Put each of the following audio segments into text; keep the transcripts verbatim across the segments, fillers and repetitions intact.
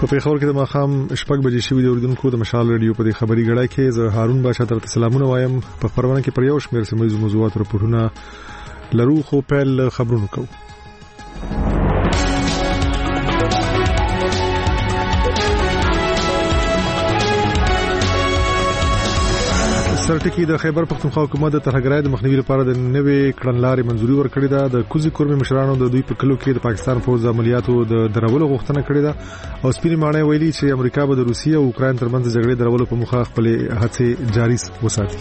په پیښور کې د ماښام شپږ بجې شوې د اردوونکو د مشال رادیو په دې خبري غړای کې زه هارون باشا تر سلامونه وایم. په خبرونه کې پر یو شمېر سیمه موضوعات راپورونه لرو، خو پیل خبرونه کوو. سرټکی د خیبر پختونخوا حکومت د ترهګرۍ د مخنیوي لپاره د نوې کړنلارې منځوري ورکړې ده. د کوزي کورمي مشرانو د دوی په کلو کې د پاکستان پوځ عملیاتو د درولو غوښتنه کړې ده او سپینې ماڼۍ ویلي چې امریکا به د روسیې او اوکراین ترمنځ د جګړې درولو په موخه خپل هڅې جاري وساتي.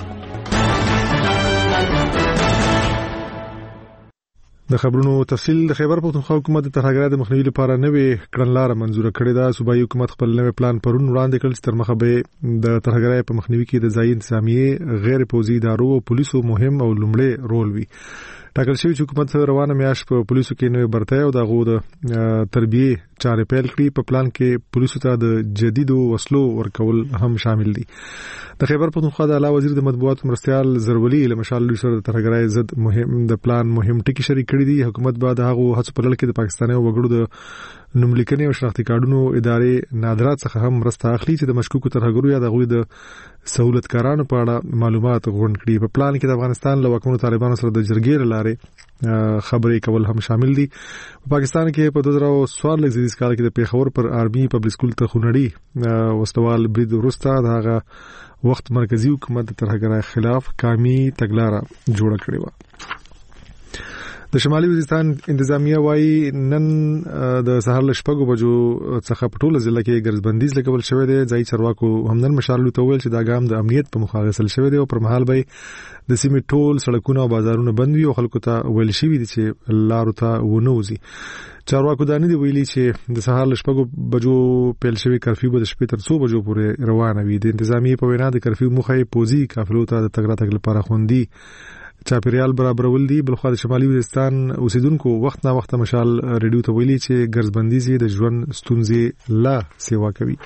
د خبرونو تفصیل. د خیبر پختونخوا حکومت د ترهګرۍ د مخنیوي لپاره نوې کړنلاره منځوره کړې ده. صوبایي حکومت خپل نوې پلان پرون وړاندې کړ چې تر مخه به د ترهګرۍ په مخنیوي کې د ځایي انتظامیې، غیر پوځي ادارو او پولیسو مهم او لومړی رول وي. ټاکل شوی چې حکومت روانه میاشت په پولیسو کې نوې برتۍ او دغه د تربیه چارې پیل کړي. په پلان کې پولیسو ته د جدیدو وسلو ورکول هم شامل دي. د خیبر پختونخوا د اعلی وزیر د مطبوعاتو مرستيال زرولي له مشال لوی سره د ترهګرۍ ضد مهم د پلان مهم ټکي شریک کړي دي. حکومت به د هغو هڅو په لړ کې د پاکستاني وګړو د نوملیکنې او شناختی کارډونو ادارې نادرات څخه هم مرسته اخلي چې د مشکوکو ترهګرو یا د غوي د سہولتکارانو په اړه معلومات غونډ کړي. په پلان کې د افغانستان له واکمنو طالبانو سره د جرګې لارې خبرې کول هم شامل دي. په پاکستان کې په دوه زره څوارلس زیږدیز کال کې د پیښور پر آرمي پبلک سکول ته خونړی وسوال برید وروسته دغه وخت مرکزی حکومت د ترهګرۍ خلاف قومي تګلارې جوړ کړې و. د شمالي وزیرستان انتظامیه وايي نن د سهار له شپږو بجو څخه په ټوله ضلع کې ګرځبندیز لګول شوې ده. ځای چارواکو همدن مشال ته ویل چې دا ګام د امنیت په مخه غسل شوی دی او پر مهال به د سیمې ټول سړکونه او بازارونه بند وي او خلکو ته ویل شوی دي چې لارو ته ونوځي. چارواکو دانی دی ویلي چې د سهار له شپږو بجو پیل شوی کرفیو به د شپې تر څو بجو پورې روانه وي. د انتظامیه په وینا د کرفیو مخه پوزي قافلو ته د تګ راتګ لپاره خوندي چاپیریال برابرول دي. بلخو د شمالي وزیرستان اوسیدونکو وخت نا وخت مشال ریډیو ته ویلي چې ګرځبندیزي د ژوند ستونزې لا سیوا کوي.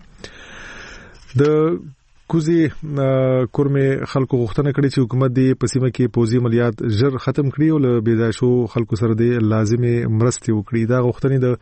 د کوزي کورمه خلکو غوښتنه کړې چې حکومت دې په سیمه کې پوځي عملیات ژر ختم کړي او له بيداشو خلکو سره د لازمي مرستې وکړي. دا غوښتنې د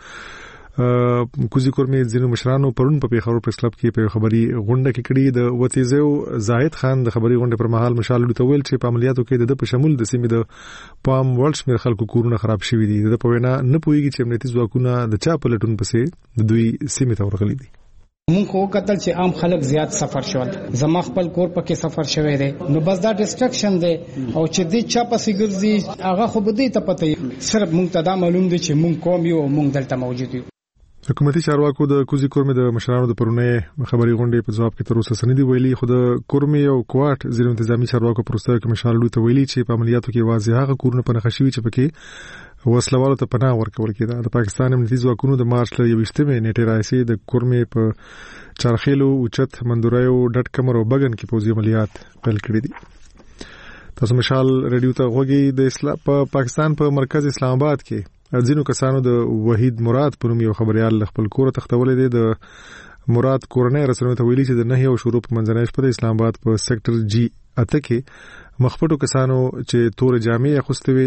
کوزي کورمه ځینو مشرانو پرون په پیښور پریس کلب کې په خبري غونډه کې کړي. د وتیزو زاهد خان د خبري غونډه پر مهال مشال لوي تویل چې په عملیاتو کې د په شمول د سیمې د پام ورلډ شمیر خلکو کورونه خراب شوي دي. د په وینا نه پويږي چې امنیتي ځواکونه د چا په لټون پسې د دوی سیمې ته ورغلي دي. مونږ خو کتل چې عام خلک زیات سفر شول، زما خپل کور پکې سفر شوی دی، نو بس دا ډیسټرکشن دی او چې دې چا پسې ګرځي هغه خو به دې ته پته صرف مونږ ته دا معلوم دی چې مونږ کوم یو مونږ دلته موجود یو. حکومتي چارواکو د کوزي کورمه د مشرانو د پرونه خبري غونډې په جواب کې تر اوسه سندې ویلي. خو د کورمه او کوارټ ځینو انتظامی چارواکو پروستر کې مشال لوي ته ویلي چې په عملیاتو کې واضح هغه کورونه په نخښوي چې پکې وسلوالو ته پناه ورکول کېده. د پاکستان امنیتي ځواکونو د مارچ له یوویشتمې نیټې راځي د کورمه په چارخیلو اوچت مندورایو ډټ کمر او بغن کې پوځي عملیات پیل کړي دي. تاسو مشال ریډیو ته غوږی. د اسلام په پا پاکستان په پا مرکز اسلام آباد کې ځینو کسانو د وحید مراد په نوم یو خبريال خپل کور تختولې دي. د مراد کورنۍ رسنیو ته ویلي چې د نهي او شروع په منځنۍ شپه د اسلام آباد په سېکټر جی اته کې مخپټو کسانو چې تور جامې اغوستوي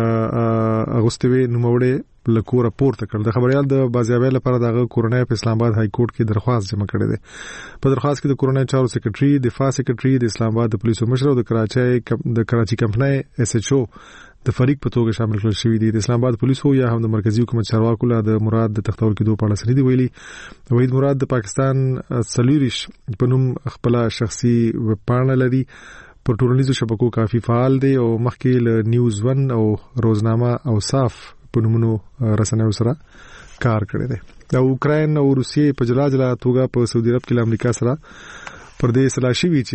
اغوستوي نوموړي لکور پورته کړ. د خبريال د بازیابۍ لپاره د کورنۍ په اسلام آباد های کورټ کې درخواست جمع کړې ده. په درخواست کې د کورنۍ چارو سیکریټري، دفاع سیکریټري، د اسلام آباد د پولیسو مشر او د کراچۍ د کراچي کمپنۍ ایس ایچ او د فریق په توګه شامل کړل شوی دي. د اسلام آباد پولیسو یا هم د مرکزی حکومت چارواکو له د مراد د تختول کېدو په اړه سړي ویلي. وحید مراد د پاکستان سلیریش په نوم خپل شخصي وپاڼه لري. پر ټولنیزو شبکو کافي فعال دی او مخکې له نیوز ون او روزنامه او صاف په نومونو رسنیو سره کار کړی دی. د اوکراین او روسیې په جلا جلا توګه په سعودي عرب کې امریکا سره پر دې سلا شوی چې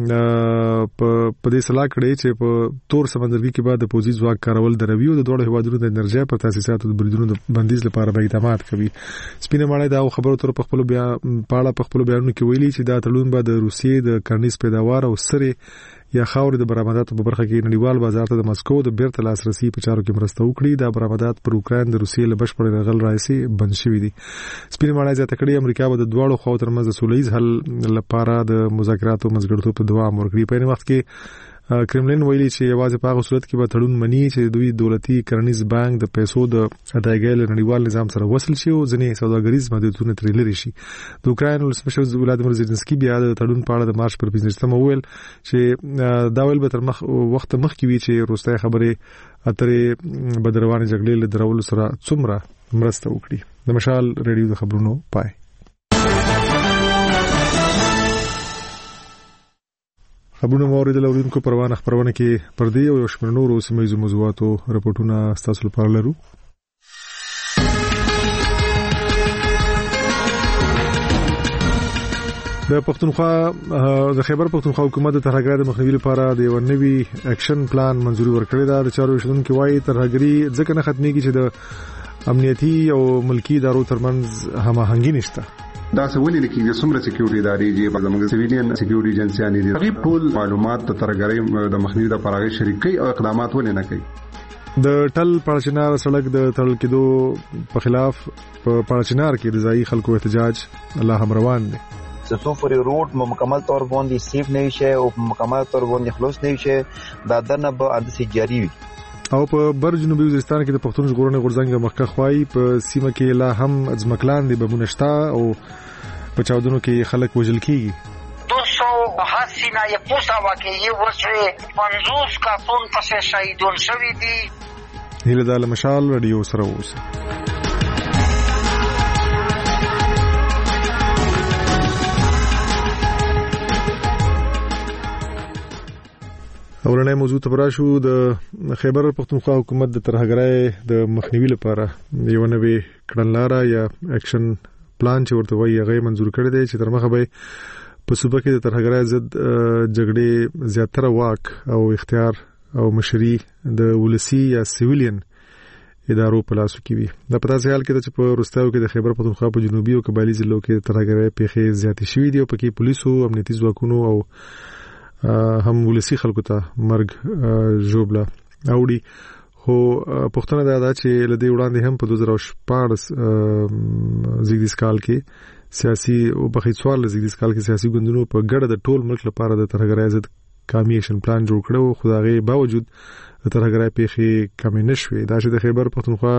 په دې سلا کړی چې په تور سمندرګي کې بعد د پوځي ځواک کارول دروي او د دوه هیوادونو د انرژي پر تاسیساتو د بریدونو د بندیز لپاره به اقدامات کوي. سپینه ماڼۍ دا خبرو تر په خپل بیا پاړه په خپل بیانونو کې ویلي چې دا تړون به د روسیې د کرنیز پیداوار او سره یا خاور د برآمداتو په برخه کې نړیوال بازار ته د مسکو د بیرته لاسرسي په چارو کې مرسته وکړي. دا برآمدات پر اوکراین د روسیې له بشپړ رغل راځي بند شوی دي. سپینه ماڼۍ ځکه کړي امریکا به د دواړو خواو ترمنځ د سولهییز حل لپاره د مذاکراتو مزګړتوب په دوام ورکړي. په این وخت کې کرملین ویلي چې یوازې په هغه صورت کې به تړون مني چې دوی دولتي کرنیز بانک د پیسو د ادایګۍ له نړیوال نظام سره وصل شي او ځینې سوداګریز محدودیتونه ترې لرې شي. د اوکراین ولسمشر ولادیمیر زيلنسکي بیا د تړون په اړه د مارچ پر پنځمه ویل چې دا ویل به تر مخ وخت مخکې وي چې روسي خبرې اترې بدروانې جګړې له درولو سره څومره مرسته وکړي. د مشال ریډیو د خبرونو پای. خبرونه مورید لورونکو پروانه خبرونه کې پر دې او یو شمېر نورو سیمه موضوعاتو راپورټونه تاسو لپاره لرو. د پښتونخوا د خیبر پښتونخوا حکومت د ترهګرۍ د مخنیوي لپاره د یو نوي اکشن پلان منځوري ورکړی دا. د چارو شندونکو وايي ترهګرۍ ځکه نه ختميږي چې د امنیتي او ملکی ادارو ترمنځ هماهنګي نشته. دا سوالي لکه د سمره سکیورټي ادارې چې په زموږ سیویلین سکیورټي ایجنسیانې دي هغه ټول معلومات د ترهګرۍ د مخنیوي لپاره شریکي او اقدامات ولې نه کوي. د ټل پړچنار سړک د تړل کېدو په خلاف په پړچنار کې د ځای خلکو احتجاج الله هم روان دي. سوفوري روډ مکمل طور باندې سیف نه شي او مکمل طور باندې خلاص نه شي دا دنه به اندسي جاری وي. او په بر جنوبي وزیرستان کې د پښتون ژغورنې غورځنګ مخکخ خوای په سیمه کې لا هم ځمکلان دي بمونشتا او په چاودنو کې خلک وژل کیږي. دو سو اسی نه یې پوسا واقعي وشوي پنځوس کسان پسې شهیدون شوي دي. هیله د مشال رادیو سره اوسه. اورنۍ موضوع ته براشو. د خیبر پښتونخوا حکومت د ترهګرۍ د مخنیوي لپاره یو نوې کړنلاره یا اکشن پلان چې ورته وایي هغه منزور کړی دی چې تر مخه به په صوبه کې د ترهګرۍ ضد جګړې زیاتره واک او اختیار او مشري د ولسی یا سیویلین ادارو په لاس کې وي. د پتا سهال کې چې په روستاو کې د خیبر پښتونخوا په جنوبي او قبایلی ضلعو کې ترهګرۍ پیښې زیاتې شوې دي او پکې پولیسو امنیتي ځواکونو او هم ولسی خلکو ته مرګ جوړبله اوړي. خو پښتنه دا ده چې لدی وړاندې هم په دوه زره شپږ زیږدیز کال کې سیاسي او بخښي سوال زیږدیز کال کې سیاسي ګوندونو په ګډه د ټول ملک لپاره د ترهګرۍ ضد قومي اکشن پلان جوړ کړو. خو دغه باوجود د ترهګرۍ پیښې کمې نشوي. دا چې د خیبر پښتونخوا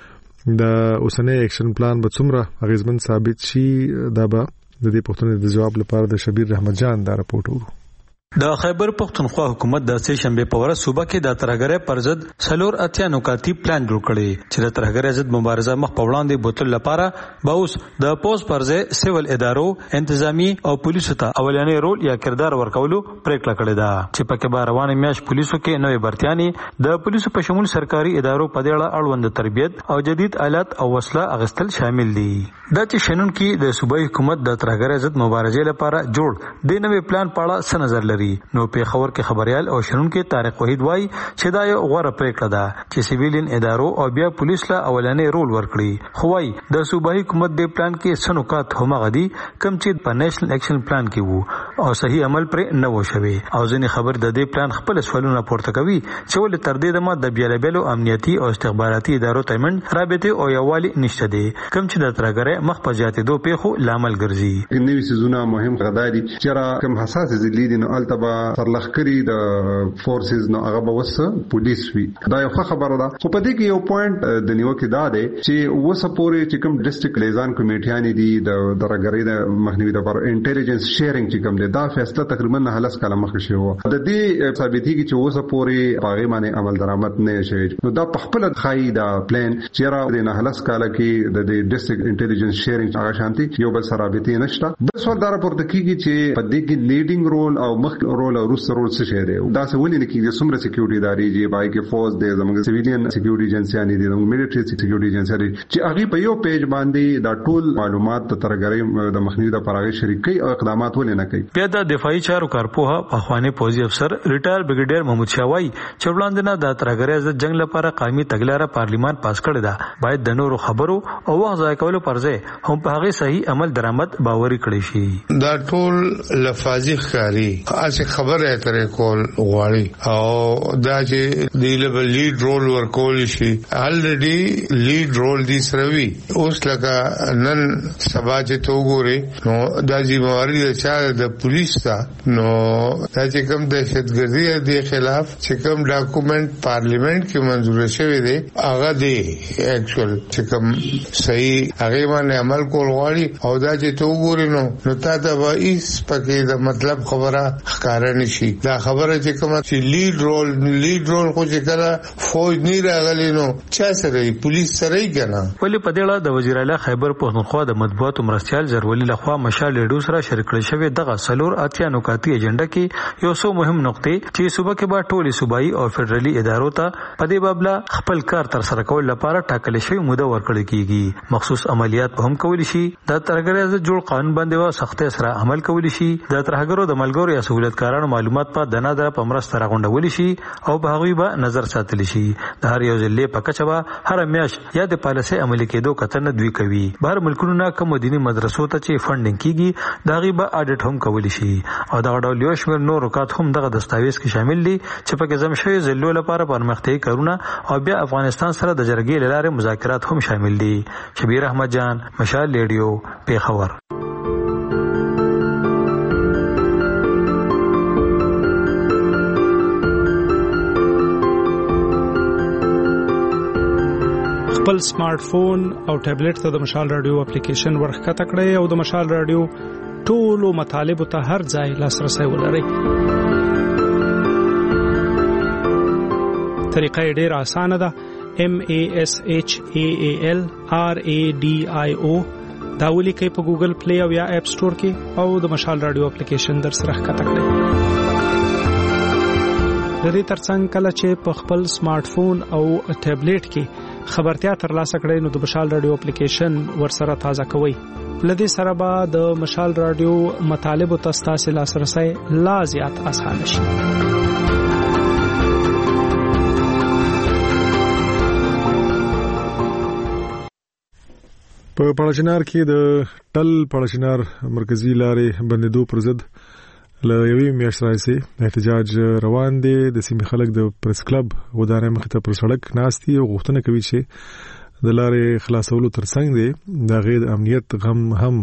د اوسنۍ اکشن پلان به څومره اغیزمن ثابت شي دا به د دې پښتنې د جواب لپاره د شبیر رحمت جان دا راپورټ ورو. د خیبر پښتونخوا حکومت د سه شنبه په ورځ صوبه کې د ترهګرۍ پر ضد سلور اتیا نکاتی پلان جوړ کړي چې د ترهګرۍ ضد مبارزه مخ په وړاندې بوتل لپاره به اوس د پوس پرځه سیول ادارو انتظامی او پولیسو ته اولانې رول یا کردار ورکولو پریکړه کړې ده چې پکې به روانه میاش پولیسو کې نوې برتياني د پولیسو په شمول سرکاري ادارو په دې اړه اړوند تربیت او جدید آلات او وسله اغستل شامل دي. دا چې شنن کې د صوبایي حکومت د ترهګرۍ ضد مبارزې لپاره جوړ د نوې پلان په اړه څه نظر لري. نو په خبر کې خبريال او شنونکو طارق وحید وای چې دا یو غوړه پریکړه ده چې سیویلین ادارو او بیا پولیس لا اولانې رول ورکړي. خو وای د صوبایي حکومت د پلان کې سنوکات همغه دي کوم چې په نېشنل اکشن پلان کې وو او صحیح عمل پر نه و شوی. او ځینې خبر د دې پلان خپل سوالونه پورته کوي چې ول تر دې دمه د بیلابلو امنیتي او استخباراتي ادارو ترمنځ رابطه او یووالي نشته دي کوم چې د ترهګرۍ مخ په زیاتېدو پیښو لامل ګرځي. نوې سيزونه مهم غداري چې کوم حساس ضلع دي نو التبا سرلخکری د فورسز نو هغه بوس پولیس وی. دا یو خبره ده. خو په دې کې یو پوینټ د نیوکه دا ده چې وسپوري چې کوم ډیسټریکټ لیزان کمیټیانی دي د درګری د مخنیوي لپاره انټيليجنس شیرینګ چې کوم ده دا فیصله تقریبا نه هلس کله مخ شي وو. د دې ثابتي کې چې وسپوري پاغه باندې عمل درآمد نه شي نو دا په خپل خای دا پلان چې را د نه هلس کله کې د ډیسټریکټ انټيليجنس شیرینګ هغه شانتي یو بل سره رابطه نشته. بل سوال دا راپورته کیږي چې په دې کې لیډینګ رول او مخ رول او روس رول څه شي دی. دا څه ولې نه کیږي سمره سکیورټي ادارې چې بای کې فوز دی زموږ سیویلین سکیورټي ایجنسیانې دي زموږ میلیټری سکیورټي ایجنسیانې چې هغه په یو پیج باندې دا ټول معلومات د ترهګرۍ د مخنیوي لپاره شریکي او اقدامات ولې نه کوي. بیا د دفاعي چارو کارپوه په خواني پوزي افسر ریټایر بریګیډیر محمود شاوای چې وړاندې نه د ترهګرۍ ضد جنگ لپاره قومي تګلاره پارلیمان پاس کړی دا باید د نورو خبرو او وخت ضایع کولو پرځه هم په هغه صحیح عمل درآمد باوري کړی شي. دا ټول لفاظي ښکاری اسه خبره ترې کول غواړي او دا چې دی له لیډ رول ورکول شي الریډي لیډ رول دي سروي اوس لکه نن سبا چې تو ګوري نو دا ځمواري چې د پولیس تا نو دا چې کوم دهشتګردي دی خلاف چې کوم ډاکومنت پارلیمنت کې منزور شوی دی هغه دی اکچوال چې کوم صحیح هغه باندې عمل کول غواړي او دا چې تو ګوري نو نو تا دا وایس پکې دا مطلب خبره ښکارا نشي دا خبره چې کوم چې لیډ رول لیډ رول خو چې کله فوج نه راغلی نو چا سره پولیس سره یې کنه ولې په دې اړه د وزیر اعلی خیبر پښتونخوا د مطبوعاتو مرستيال زرولي لخوا مشال لیډو سره شریک کړی شوی دغه سلور اتیا نکاتی ایجنډا کې یو څو مهم نقطې چې صوبه کې با ټولي صوبایي او فدرالي ادارو ته په دې بابله خپل کار تر سره کول لپاره ټاکل شوی موده ورکړل کیږي مخصوص عملیات په هم کول شي د ترګرې جوړ قانون باندې وا سختي سره عمل کول شي د ترګرو د ملګرو یا سہولتکارانو معلومات په دنا د پمرست راغونډول شي او په هغه به نظر ساتل شي د هر یو ځلې په کچوا هر میاش یا د پالیسي عملي کېدو کتن دوی کوي بهر ملکونو نه کوم دینی مدرسو ته چې فندینګ کیږي دا غي به اډیټ هم کول شي او دا ډول یو شمېر نور رکات هم دغه دستاویز کې شامل دي چې په کې زمشوي زلو لپاره پرمختګ کارونه او بیا افغانستان سره د جرګې لاره مذاکرات هم شامل دي شبیر احمد جان مشال ریډیو پیښور خپل سمارټ فون او ټابلیټ ته د مشال رادیو اپلیکیشن ورخکته کړئ او د مشال رادیو ټولو مطالبه ته هر ځای لاسرسي ولرئ. طریقه ډیره اسانه ده. M A S H A A L R A D I O دا ولیکئ په ګوګل پلی او یا اپ سٹور کې او د مشال رادیو اپلیکیشن در سره ښکته کړئ. د دې ترڅنګ کله چې په خپل سمارټ فون او ټابلیټ کې خبرتیا ترلاسه کړئ نو د مشال رادیو اپلیکیشن ورسره تازه کوئ. لدې سره به د مشال رادیو مطالبه تاسو لاسرسي لا زیات اسانه شي. په پړچنار کې د ټل پړچنار مرکزی لارې بندیدو پر ضد له یوې میاشتې راځي احتجاج روان دي. د سیمې خلک د پریس کلب ودانۍ مخې ته پر سړک ناستي او غوښتنه کوي چې د لارې خلاصولو ترڅنګ دي د غیر امنیت غم هم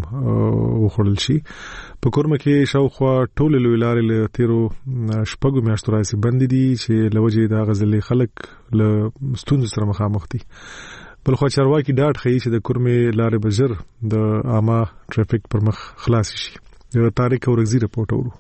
وخړل شي. په کورمه کې شاوخوا ټول لوی لارې له تیرو شپږو میاشتو راځي بند دي چې لوجې د غزلې خلک له ستونزو سره مخامخ دي. بل خو چارواکي ډاټ خي چې د کورمه لارې بجر د عامه ټریفیک پر مخ خلاص شي. د تاریخ اورګزی رپورټ اورو.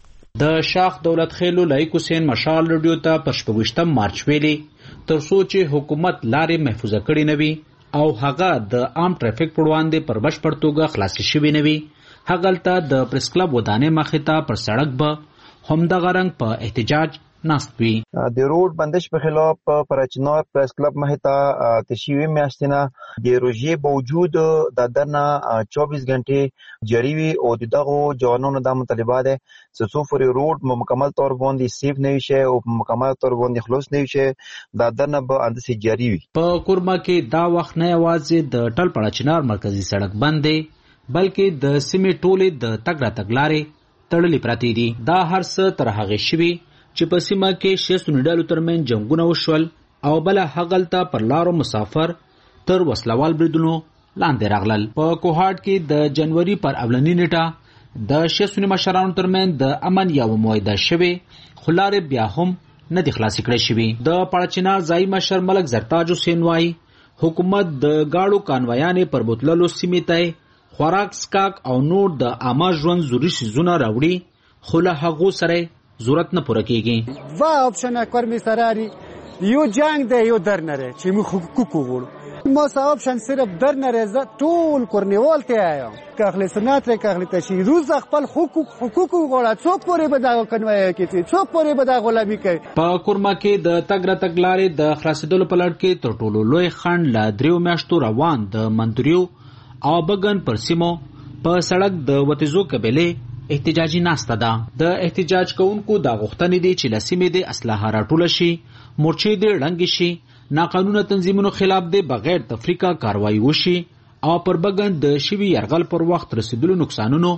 د شاخ دولت خېلو لایق حسین مشال رادیو ته په شپږشتم مارچ ویلي تر څو چې حکومت لارې محفوظه کړي نوي او هغه د عام ټریفیک پر وړاندې پر بشپړ توګه خلاص شوي نوي هغلته د پریس کلب ودانې مخې ته پر سړک به همدغه رنګ په احتجاج ناستوي. د روډ بندش په خلاف پرچنار پریس کلب مهتا تشوی میاشتنه د روزي باوجود د دنا چوبیس غنټه جاری وي او دغه جوانونو د مطالبه ده چې څوفري روډ مکمل طور باندې سیف نه شي او مکمل طور باندې خلاص نه شي د دنا به اندسي جاری وي. په کورما کې دا وخت نه आवाज د ټل پرچنار مرکزی سړک بندې بلکې د سیمې ټولې د تګ را تګلارې تړلې پراته دي. دا هر څه تر هغه شوي چې په سیمه کې شیسو ډالو ترمن جنگونه وشول او بل هغلته پر لارو مسافر تر وسلوال بریدونو لاندې راغلل. په کوهاټ کې د جنوري پر اولنی نیټه د شیسو مشرانو ترمن د امن یو موعده شوه خلاره بیا هم نه د خلاص کړی شوی. د پړچنار ځای مشر ملک زرتاج حسین وايي حکومت د گاړو کانوایانې پر بوتللو سیمې ته خوراک سکاک او نور د عامه ژوند ضروري شیزونه راوړي خو له هغو سره ضرورت نه پوره کیږي. و آپشن کورمی سراری یو جنگ ده یو در نره چې مو حقوق وګورو ما آپشن صرف در نره ټول کورنیوال ته آیا کاغلی سنت ر کاغلی تشی روز خپل حقوق حقوق وګورا څوک پورې به دا کنوي کوي څوک پورې به دا غلامي کوي. په کورما کې د تګ را تګلارې د خلاصېدلو په لړ کې تر ټولو لوی خند لا دریو میاشتو روان د منتریو او بغن پر سیمو په سړک د وتیزو قبيله احتجاجي ناسته ده. د احتجاج کوونکو دا غوښتنې دي چې لسیمې د اسلحه راټول شي مورچې د ړنګ شي ناقانونه تنظیمونو خلاف د بغیر تفریقه کاروایی وشي او پر بغن د شوی يرغل پر وخت رسیدلو نقصانونو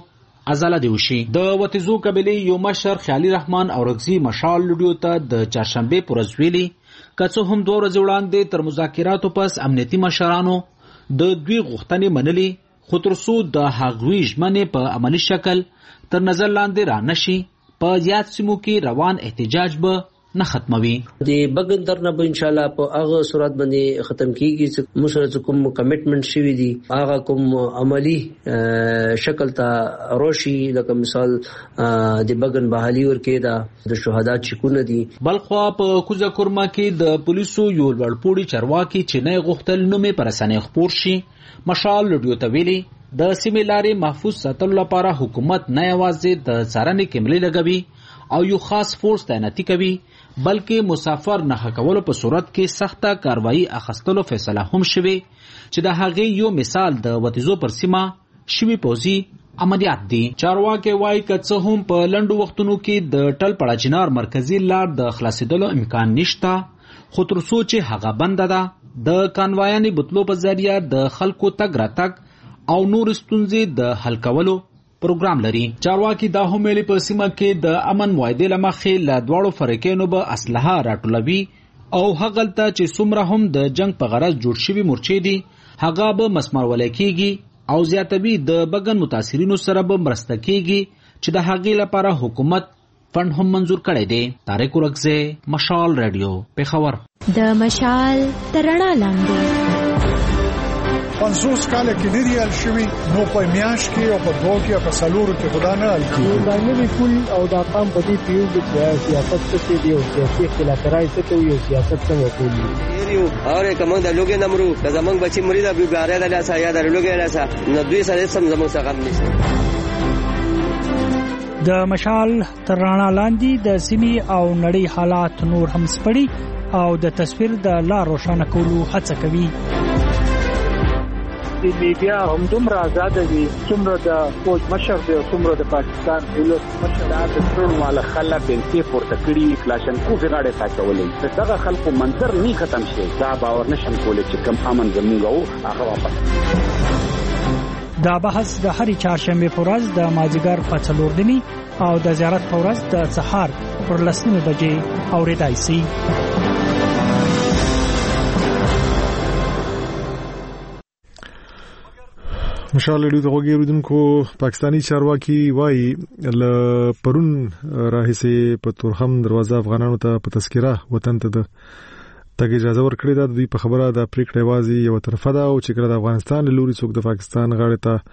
ازاله دی وشي. د وتیزو قبیلې یو مشر خیالي رحمان اورغزي مشال لډیو ته د چهارشنبه پر ورځ ویلي کڅو هم دوه ورځې وړاندې تر مذاکراتو پس امنیتي مشرانو د دوی غوښتنې منلي، خو تر څو د هغوی ژمنې په عملي شکل تر نظر لاندې را نشي په زیات سیمو کې روان احتجاج به نه ختموي. د بګن درنه به ان شاء الله په هغه صورت باندې ختم کیږي چې مسره کوم کمټمنټ شوی دی هغه کوم عملی شکل ته روشي. لکه مثال د بګن بحالي ورکې دا د شهدا چکونه دي. بلخوا په کوزه کورما کې د پولیسو یو لوړپوړي چارواکي چې نه غوښتل نومې پر رسنۍ خپور شي مشال لډیو ته ویلي د سیمې لارې محفوظ ساتلو لپاره حکومت نه یوازې د څارنې کمرې لګوي او یو خاص فورس تعیناتي کوي بلکې مسافر نه کولو په صورت کې سخته کاروایی اخستلو فیصله هم شوه چې د هغې یو مثال د وتیزو پر سیمه شوی پوزي عملیات دي. چارواکي وایي که څه هم په لنډو وختونو کې د ټل پړه چنار مرکزی لار د خلاصېدلو امکان نشته، خو تر څو چې هغه بنده ده د کانوایانې بوتلو په ذریعه د خلکو تګ راتګ او نور ستونزې د حل کولو پروګرام لري. چارواکي دا هم ویلي په سیمه کې د امن معاهدې له مخې له دواړو فریقینو به اسلحه راټولوي او هغلته چې څومره هم د جنگ په غرض جوړ شوي مورچې دي هغه به مسمارول کېږي او زیاتوي د بګن متاثرینو سره به مرسته کېږي چې د هغې لپاره حکومت فند هم منظور کړی دی. طارق اورغزی، مشال رادیو، پېښور. د مشال تر رڼا لاندې پنځوس کاله کې لري ال شوی نو په میاش کې او په دوه کې او په سلورو کې خدا نه ال کې دا نه کول او دا قام په دې پیو د سیاست څخه دی او سیاسي اختلافات څخه یو سیاست څخه وکولي یو اور کوم د لوګي نمرو د زمنګ بچی مرید ابي باره د لاسه یا د لوګي لاسه نو دوی سره سم زمنګ څخه غم نشته. د مشال تر رڼا لاندې د سیمې او نړۍ حالات نور هم سپړي او د تصویر د لا روښانه کولو هڅه کوي. د میډیا هم دومره آزاد دي څومره د فوج مشر دی او څومره د پاکستان دولت مشر د ټول مال خلک انتي پورته کړي کلاشن کو غاړه تا کولې دغه خلکو منظر نه ختم شي دا باور نشم کولای چې کم امن زموږ هغه واپس. دا بحث د هرې چهارشنبه په ورځ د مازیګر په څلور دني او د زیارت په ورځ د سهار پر لسنیمه بجې اورېدای شي. مشال لډیو ته وګورئ پاکستانی چارواکي وایي ل پرون راهیسه په تورخم دروازه افغانانو ته په تذکره وطن ته د تګ اجازه ورکړې ده. دوی په خبره د پریکړې وازي یو طرفه ده او چې کله د افغانستان له لوري څوک د پاکستان غاړه ته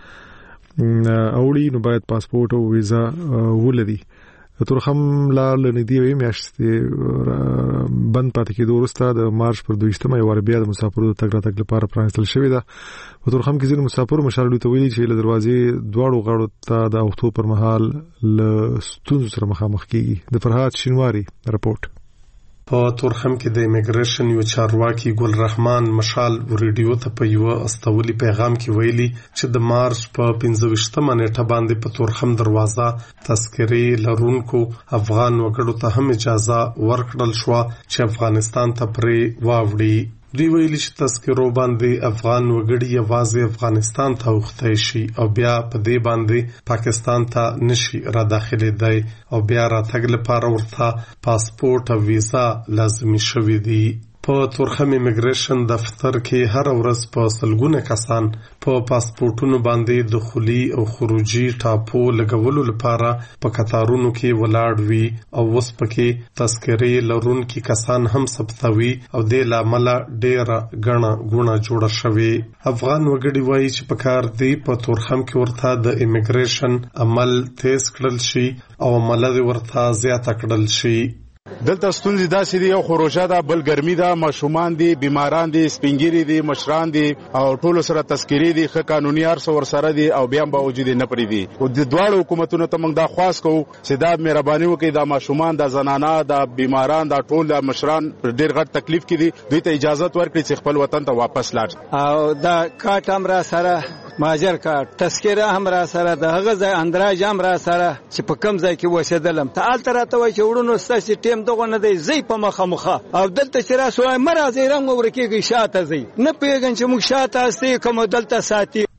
اوړي نو باید پاسپورت او ویزا ولري. تورخم لار لنیدي وي میاشتې بند پاتې کېدو وروسته د مارچ پر دویشتمه یو بیا د مسافرو د تګ راتګ لپاره پرانستل شوې ده. په تورخم کې ځینې مسافر مشال ته ویلي چې له دروازې دواړو غاړو ته د اوښتو پر مهال له ستونزو سره مخامخ کیږي. د فرهاد شینواری رپورټ. په تورخم کې د ایمیګریشن یو چارواکي ګل رحمان مشال ریډیو ته په یو استولي پیغام کې ویلي چې د مارچ په پنځه ویشتمه نیټه باندې په تورخم دروازه تذکرې لرونکو افغان وګړو ته هم اجازه ورکړل شو چې افغانستان ته پرې واوړي. دوی ویلي چې تذکرو باندې افغان وګړي یوازې افغانستان ته وخته شي او بیا په دې باندې پاکستان ته نشي را داخليدای او بیا راتګ لپاره ورته پاسپورت او ویزا لازمي شوی دی. په تورخم ایمیګریشن دفتر کې هر ورځ په سلګونه کسان په پاسپورتونو باندې دخولي او خروجي ټاپو لګولو لپاره په قطارونو کې ولاړ وي او اوس پکې تذکرې لرونکي کسان هم ثبتوي او د لامل ډیره غنا غونه جوړه شوی. افغان وګړي وایي چې په کار دی په تورخم کې ورته د ایمیګریشن عمل تیز کړل شي او عمل ورته زیات کړل شي. دلته ستونزې داسې دي یو خروجه ده بل ګرمي ده ماشومان دي بیماران دي سپینګيري دي مشران دي او ټول سره تذکری دي ښه قانوني ارس ور سره دي او بیا به وجود نه پرې دي او د دواړو حکومتونو ته موږ دا خواست کوو چې دا مهرباني وکړي دا ماشومان دا زنانه دا بیماران دا ټول دا مشران ډېر غټ تکلیف کې دي دوی ته اجازه ورکړي چې خپل وطن ته واپس لاړ او دا کاټ هم را سره ماجر کاټ تذکره هم را سره د هغه ځای اندراج هم را سره چې په کم ځای کې وسیدلم تعال تر ته وای چې وړونو ستاسو ټیم دغه نه دی زی په مخه مخه او دلته چې را سوای مرزه رنګ ورکیږي شاته زی نه پیګن چې موږ شاته استي کوم دلته ساتي.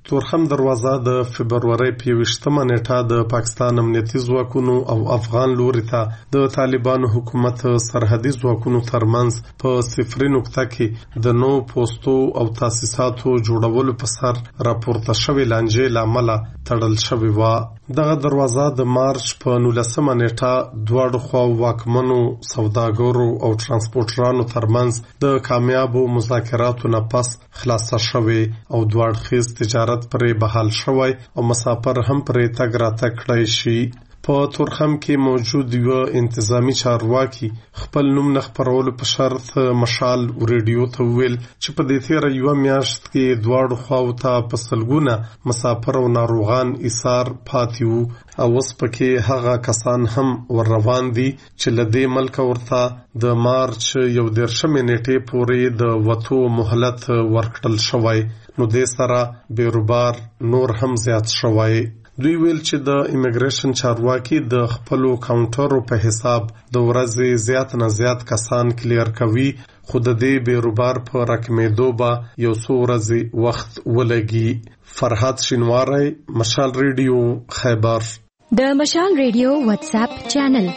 تورخم دروازه د فبرवरी په یوشتمه نیټه د پاکستان امنیتي ځواکونو او افغان لوري ته د طالبانو حکومت سرحدي ځواکونو ترمنځ په صفري نقطه کې د نو پوسټو او تاسیساتو جوړولو په سر راپورته شوی لانجې لامل تړل شوی و. دغه دروازه د مارچ په نولسمه نیټه دواړو خواو واکمنو سوداګرو او ترانسپورټرانو ترمنځ د کامیابو مذاکراتو نه پس خلاصه شوی او دواړخیز تجارت پرې بحال شوی او مسافر هم پرې تګ راتګ کړی شي. په تورخم کې موجود یو انتظامی چارواکي خپل نوم نه خپرولو په شرط مشال ریډیو ته ویل چې په دې تیر یو میاشت کې دواړو خواو ته په سلګونه مسافر او ناروغان ایثار پاتې وو او اوس پکې هغه کسان هم ور روان دي چې له دې ملک ورته د مارچ یو دیرشمې نیټې پورې د وتو مهلت ورکړل شوی نو دې سره بیروبار نور هم زیات شوی. دوی ویل چې د ایمیګریشن چارواکي د خپلو کاونټرو په حساب د ورځې زیات نه زیات کسان کلیر کوي خو د دې بیروبار په رقمېدو به یو څو ورځې وخت ولګي. فرحات شینواری، مشال ریډیو، خیبر. د مشال ریډیو واتس اپ چینل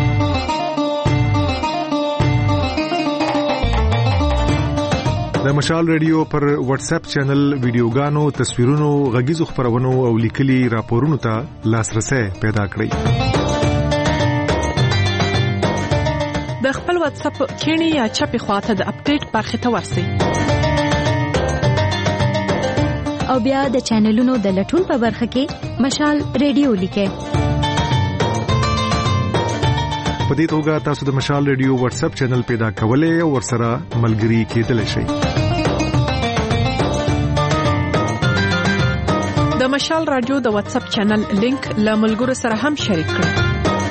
د مشال ریډیو پر واتس اپ چینل ویډیوګانو، تصویرونو، غږیزو خبرونو او لیکلي راپورونو ته لاسرسي پیدا کړئ. د خپل واتس اپ کینی یا چپی خواته د اپډیټ برخه ته ورسئ او بیا د چینلونو د لټون په برخه کې مشال ریډیو لیکئ. په دې توګه تاسو د مشال ریډیو واتس اپ چینل پیدا کولای او ورسره ملګري کېدلی شئ. د مشال رادیو د واتس اپ چینل لینک له ملګرو سره هم شریک کړئ.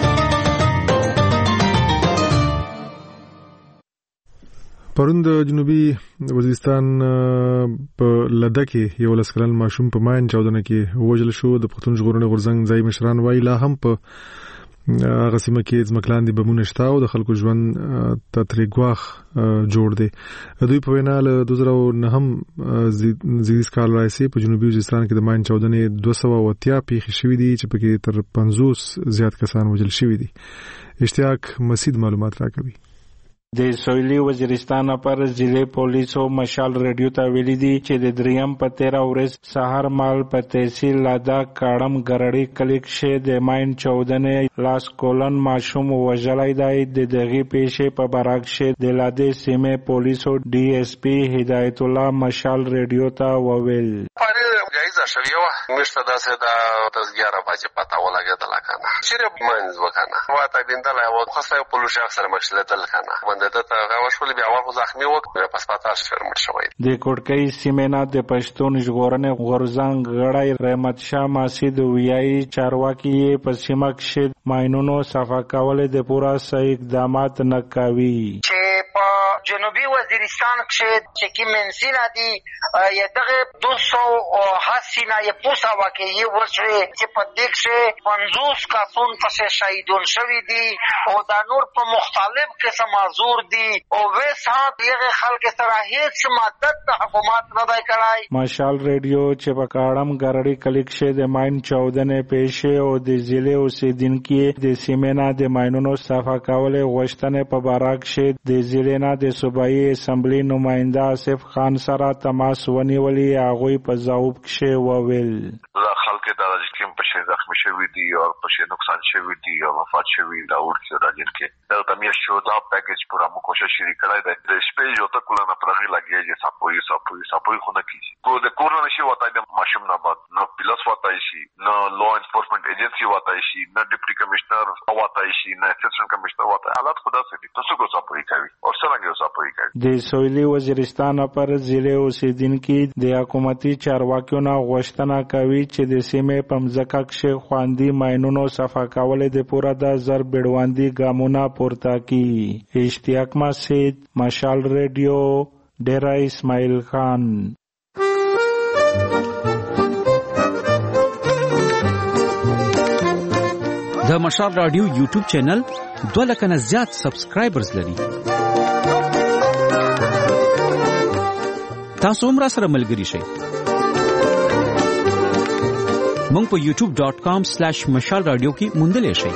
پرون د جنوبي وزیرستان په لده کې یو لسکلن ماشوم په ماین چاودنه کې وژل شو. د پښتون ژغورنې غورځنګ ځای مشران وایي لا هم په هغه سیمه کې ځمکلاندې بمونه شته او د خلکو ژوند ته ترې ګواښ جوړ دی. دوی په وینا له دوه زره نه هم زیږدیز کال راځي په جنوبي وزیرستان کې د ماین چاودنې دوه سوه او اتیا پیښې شوې دي چې پکې تر پنځوس زیات کسان وژل شوي دي. اشتیاق مسید معلومات راکوي. د سویلي وزیرستان پر ضلع پولیسو مشال ریډیو ته ویلي دي چې د دریم په تیرا ورځ سحر مال په تحصیل لادا کاړم ګرړی کلیک شه د ماین چودنې لاس کولن ماشوم وژلای دی. د دغه پیښې په برعکس د لاده سیمه پولیسو ډي اس پی هدایت الله مشال ریډیو ته وویل جایزه شوی و مشته داسې د تزګیاره باندې پتا ولګیدل کنه چیرې منځ وکنه واته بندل او خاصه پولیس سره مشکل کنه باندې ته غوښول بیا ورغو زخمی وک پاسپورت شرمټ شوی. د کوټکۍ سیمه د پښتون ژغورنې غورځنګ غړی رحمت شاه ماسید ویایي چارواکي په سیمه کې ماینونو صفا کول د پورا صحیح اقدامات نه کوي. جنوبی وزیرستان کې چې کی منسینا دي یدغه دو سو حسینا یې پوسا واقعي ورشي چې په دې کې پنځوس کسان په شهیدون شوی دي او دا نور په مختلف قسم معذور دي او وسات یې خلک سره هیڅ مدد د حکومت نه دی کړای. مشال ریډیو چې په کاړم ګرړی کلیک شه د ماین چودنې پیښې او د ضلع اوسیدونکو د سیمه د ماینونو صفا کول غوښتنې په باراک شه د ضلع نه د صوبایي اسمبلی نماینده آصف خان سره تماس ونیولي. هغوی په ځواب کې وویل خلک د راځکیم په شي زخمی شوی دي او په شي نقصان شوی دي او وفات شوی دا ورته راځي کې دا تمیا شو دا پیکیج پورا مو کوشش شری کړای دی. د سپیج او ته کولنه پرغي لګي چې سپوي سپوي سپوي خو نه کیږي. کو د کورونه شي وتاي د ماشوم نه بعد نو پلس وتاي شي نو لا انفورسمنت ایجنسی وتاي شي نه ډیپټي کمشنر وتاي شي نه اسسټنټ کمشنر وتاي حالات خدا سي تاسو کو سپوي کوي او څنګه سپوي کوي. د سویلي وزیرستان پر ضلع اوسیدونکو د حکومتي چارواکیو نه غوښتنه کوي چې د سیمه په مځکه کې خواندي ماینونو صفا کول د پورا د زر بیړواندي ګامونه پورته کی. اشتیاق مسید، مشال ریډیو، ډیرا اسماعیل خان. د مشال رادیو یوټیوب چینل دوه لک نه زیات سبسکرایبرز لري. تاسو هم را سره ملګری شئ. موږ په یوټیوب ډاٹ کام سلیش مشال رادیو کې موندلی شئ.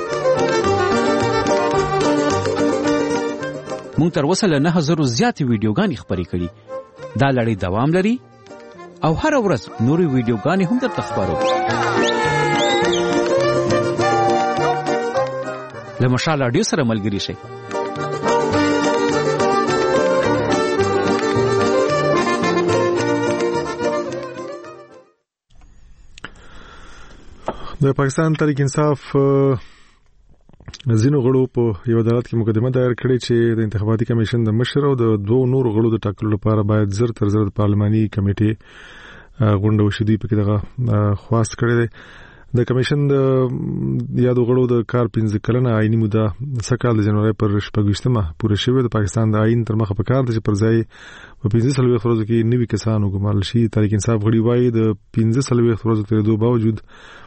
موږ تر اوسه له نه زرو زیاتې ویډیوګانې خپرې کړي. دا لړۍ دوام لري او هر ورځ نورې ویډیوګانې هم درته خپرو. له مشال رادیو سره ملګري شئ. د پاکستان تحریک انصاف ځینو غړو په یو عدالت کې مقدمه دایر کړې چې د انتخاباتي کمیشن د مشر او د دوه نورو غړو د ټاکلو لپاره باید زر تر زر د پارلماني کمیټې غونډه وشي. دوی په کې دغه خواست کړی دی. د کمیشن د یادو غړو د کار پنځه کلنه آئینی موده سکهال د جنوري پر شپږویشتمه پوره شوې. د پاکستان د آئین تر مخه په کار د چې پر ځای په پنځه څلوېښت ورځو کې نوي کسان وګمارل شي. تحریک انصاف غړي وایي د پنځه څلوېښت ورځو تېرېدو باوجود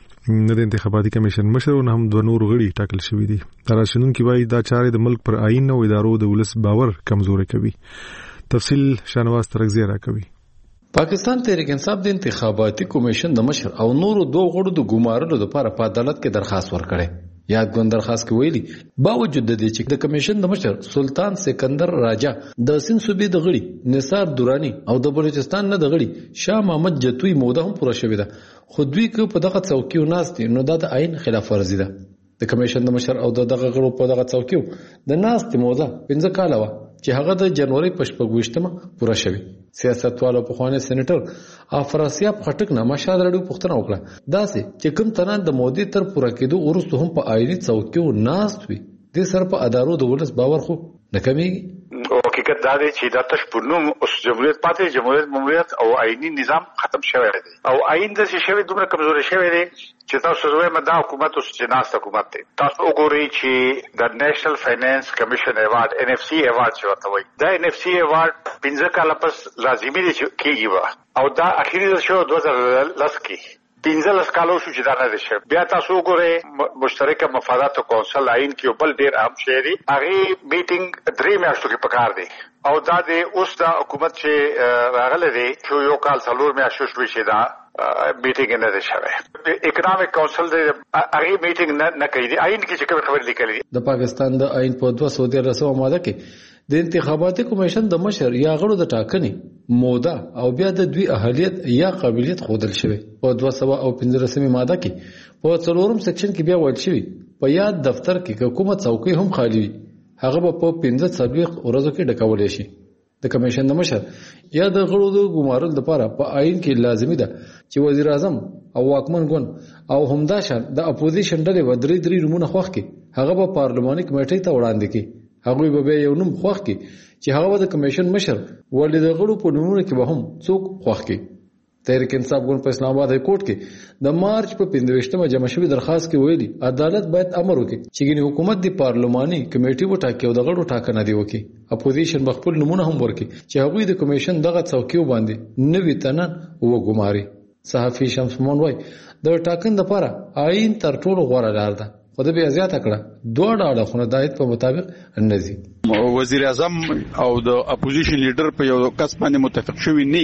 نه د انتخاباتي کمیشن مشر او نه هم دوه نور غړي ټاکل شوي دي. راشدونکي وایي دا چارې د ملک پر آئین او ادارو د ولس باور کمزوري کوي. تفصیل شانواز ترغزی را کوي. پاکستان تحریک انصاف د انتخاباتي کمیشن د مشر او نورو دوه غړو د ګمارلو لپاره په عدالت کې درخواست ورکړي. یادګون درخواست کې ویلي باوجود د دې چې د کمیشن د مشر سلطان سکندر راجا د سند صوبې د غړي نثار دورانی او د بلوچستان نه د غړي شاه محمد جتوی موده هم پوره شوې ده، خو دوی که په دغه څوکیو ناست نو دا د آئین خلاف ورزي ده. د کمیشن د مشر او دغه غړو په دغه څوکیو د ناست موده پنځه کاله وه چې هغه د جنوري په شپږویشتمه پوره شوې. سیاستوالو پخوانی سېنیټر افراسیاب خټک نه مشال رادیو پوښتنه وکړه داسې چې کوم تنان د مودې تر پوره کېدو وروسته هم په آئیني څوکیو ناست وي د سر په ادارو د ولس باور خو نه کمیږي. حقیقت دا دی چې دا تش په نوم اوس جمهوریت پاتې جمهوریت مموریت او آئینی نظام ختم شوی دی او آئین د شوی دومره کمزوري شوی دی چې تاسو زوی مدا حکومت اوس جناست حکومت دی. تاسو وګورئ چې د نېشنل فاینانس کمیشن ایوارډ ان اف سی ایوارډ چې ورته وایي دا ان اف سی ایوارډ پنځه کاله پس لازمي دی چې کېږي او دا اخیری شو دوه زره لس کې پنځه لس کالو شو چې دا نه دي شوی. بیا تاسو وګورئ مشترکه مفادات کونسل آئین کې بل ډیر اهم شی دی هغه میټینګ درې میاشتو کې پکار دی او دا د اوس د حکومت چې راغله دی چې یو کال څلور میاشتو شوی چې دا میټینګ نه دی شوی. اکونومیک کونسل د هغه میټینګ نه کوي آئین کې چې کوم خبر لیکلي. د پاکستان د آئین په دوه سوه دیارلسمه ماده کې د انتخاباتي کمیشن د مشر یا غړو د ټاکنې موده او بیا د دوی اهلیت یا قابلیت ښودل شوی. په دوه سوه او پنځلسمه ماده کې په څلورم سیکشن کې بیا ویل شوی په یاد دفتر کې کومه څوکۍ هم خالی وي هغه به په پنځه څلوېښت ورځو کې ډکولی شي. د کمیشن د مشر یا د غړو د ګمارلو لپاره په آئین کې لازمي ده چې وزیر اعظم او واکمن ګوند او همداشان د اپوزیشن ډلې و درې درې نومونه خوښ کړي هغه به پارلماني کمیټې ته وړاندې کړي. هغه به یو نوم خوښ کړي چې هغه د کمیشن مشر ولې د غړو په نومونو کې به هم څوک خوښ کړي. تحریک انصاف ګوند په اسلام آباد های کورټ کې د مارچ په پنځویشتمه جمع شوی درخواست کې ویلي عدالت باید امر وکړي چې ګینه حکومت د پارلماني کمیټې وټاکي او د غړو ټاکنه دی وکړي. اپوزیشن خپل نمونه هم ورکړي چې هغوی د کمیشن دغه څوکیو باندې نوي تنن وګماري. صحافي شمس مومن وای د ټاکن لپاره آئین تر ټولو غوره لار ده خو د بیا زیاته کړه دوه ډاله خو د آیت په مطابق نه دي. وزیر اعظم او د اپوزیشن لیډر په یو کس باندې متفق شوی نه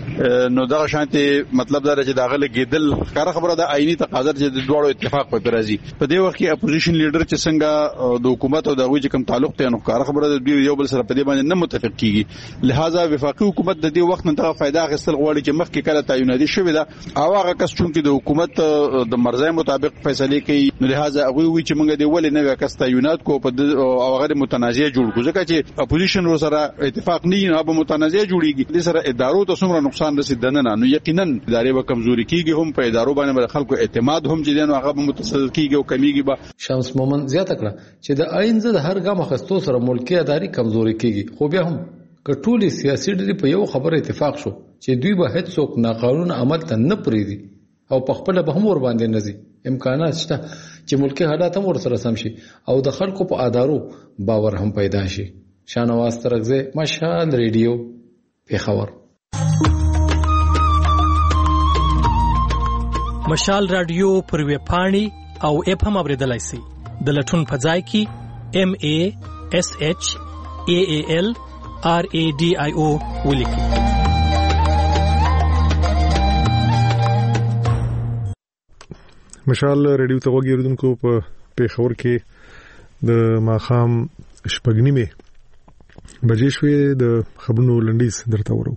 نو دا شانتي مطلب دا چې دا غل کېدل ښکار خبره ده آئینی تقاضا چې د دوړو اتفاق په راځي. په دې وخت کې اپوزیشن لیډر چې څنګه د حکومت او د غوي کوم تعلق ته نو ښکار خبره ده دوی یو بل سره په دې باندې نه متفق کیږي. لہذا وفاقي حکومت د دې وخت نه دغه فائدہ اخیستل غواړي چې مخکې کله تعیناتي شوی ده او هغه کس چې د حکومت د مرزي مطابق فیصله کوي نو لہذا هغه وی چې موږ دې ولې نه وکړ تعینات کو په او هغه متنازع جوړ کو ځکه چې اپوزیشن ور سره اتفاق نه نه به متنازع جوړیږي د سره ادارو ته څومره نقصان رسیدنه نه نو یقینا ادارې به کمزوري کیږي هم په ادارو باندې خلکو اعتماد هم چې دنه هغه به متصدق کیږي او کمیږي. به شمس مومن زیاته کړه چې د آئین زده هر ګام خستو سره ملکی اداري کمزوري کیږي خو بیا هم کټولي سیاسي ډلې په یو خبره اتفاق شو چې دوی به هیڅ څوک ناقانونه عمل ته نه پریدي او په خپل به هم ور باندې نزي. امکانات شته چې ملکی حالات هم ور سره سم شي او د خلکو په ادارو باور هم پیدا شي. شانواز ترغزی مشال ریډیو پیښور. مشال رادیو پر ویب پاڼې او اپ هم اوریدلای شئ. د لټون په ځای کې ام ا اس اچ ا ا ال ار ا ډي آی او ولیکئ. مشال ریډیو ته وګورئ په پیښور کې د ماخام شپږنیمه بجې شوې د خبرونو لنډیز درته ورو.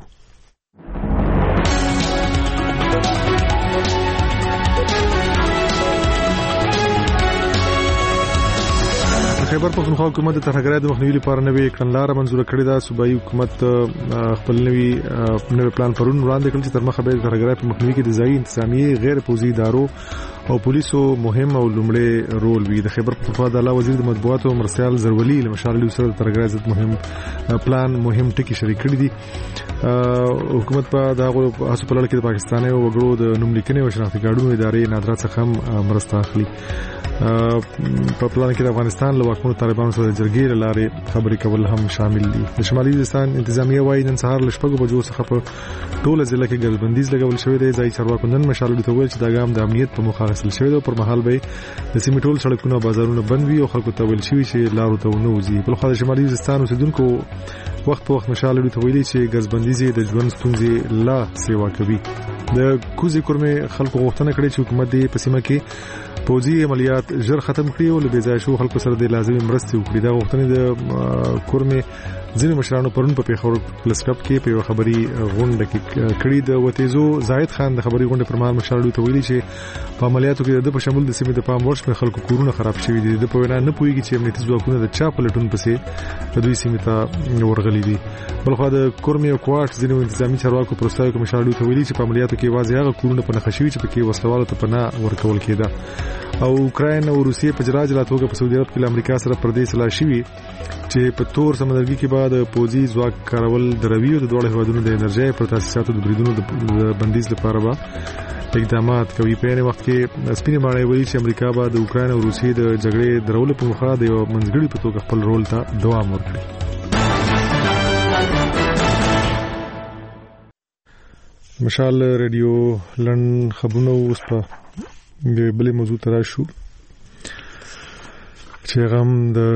خیبر پختونخوا حکومت د ترهګرۍ د مخنیوي لپاره نوې کړنلاره منزور کړې ده. صوبایي حکومت خپل نوې نوې پلان پرون وړاندې کړ چې تر مخه به د ترهګرۍ په مخنیوي کې د ځایي انتظامیې غیر پوځي ادارو او پولیسو مهم او لومړی رول وي. د خیبر پختونخوا د اعلی وزیر د مطبوعاتو مرسیال زرولي له مشال له سره د ترهګرۍ ضد مهم پلان مهم ټکي شریک کړي دي. حکومت په دغه هڅو په لړ کې د پاکستاني وګړو د نوم لیکنې او شناختی کارتونو ادارې نادرات څخه هم مرسته اخلي. په پلان کې د افغانستان له واکمنو طالبانو سره د جرګې لارې خبرې کول هم شامل دي. د شمالي وزیرستان انتظامیه وايي نن سهار له شپږو بجو څخه په ټوله ضلع کې ګرځبندیز لګول شوی دی. ځایي چارواکو نن مشال ته ویل چې دا ګام د امنیت په موخه اخیستل شوی دی. پر مهال به د سیمې ټول سړکونه او بازارونه بند وي او خلکو ته ویل شوی چې لارو ته ونه وځي. بل خو د شمالي وزیرستان اوسیدونکو وخت په وخت مشال ته ویلي چې ګرځبندیز د ژوند ستونزې لا سیوا کوي. د کوزي کورمه خلکو غوښتنه کړې چې حکومت دې په سیمه کې پوځي عملیات ژر ختم کړي او له بې ځایه شو خلکو سره د لازمي مرستې وکړي. دا غوښتنې د کورمه ځینې مشرانو پرون په پیښور پلس کپ کې په یو خبري غونډه کې کړي. د وتیزو زاهد خان د خبري غونډې پر مهال مشرانو ته ویلي چې په عملیاتو کې د په شمول د سیمې د پام ورش په خلکو کورونه خراب شوي دي. د په وینا نه پويږي چې امنیتي ځواکونه د چا په لټون پسې د دوی سیمې ته ورغلي دي. بلخو د کورمه او کوارټ ځینې انتظامی چارواکو پروستایو کې مشرانو ته ویلي چې په عملیاتو کې واځي هغه کورونه په نخښوي چې پکې وسلوالو ته پناه ورکول کېده. او اوکراین او روسیې په جلا جلا توګه په سعودي عرب کې له امریکا سره پردې سلا شوي چې په تور سمندرګي کې بعد پوځي ځواک کارول دروي او د دوه هیوادونو د انرژي پر تاسیساتو د بریدونو د بندیز لپاره به اقدامات کوي. په یوه وخت کې سپینې ماڼۍ وایي چې امریکا به د اوکراین او روسیې د جګړې درولو په مخه د یو منځګړي په توګه خپل رول ته دوام ورکړي. مشال ریډیو لن خبرونه اوس په بلې موضوع ته راشو چې غم د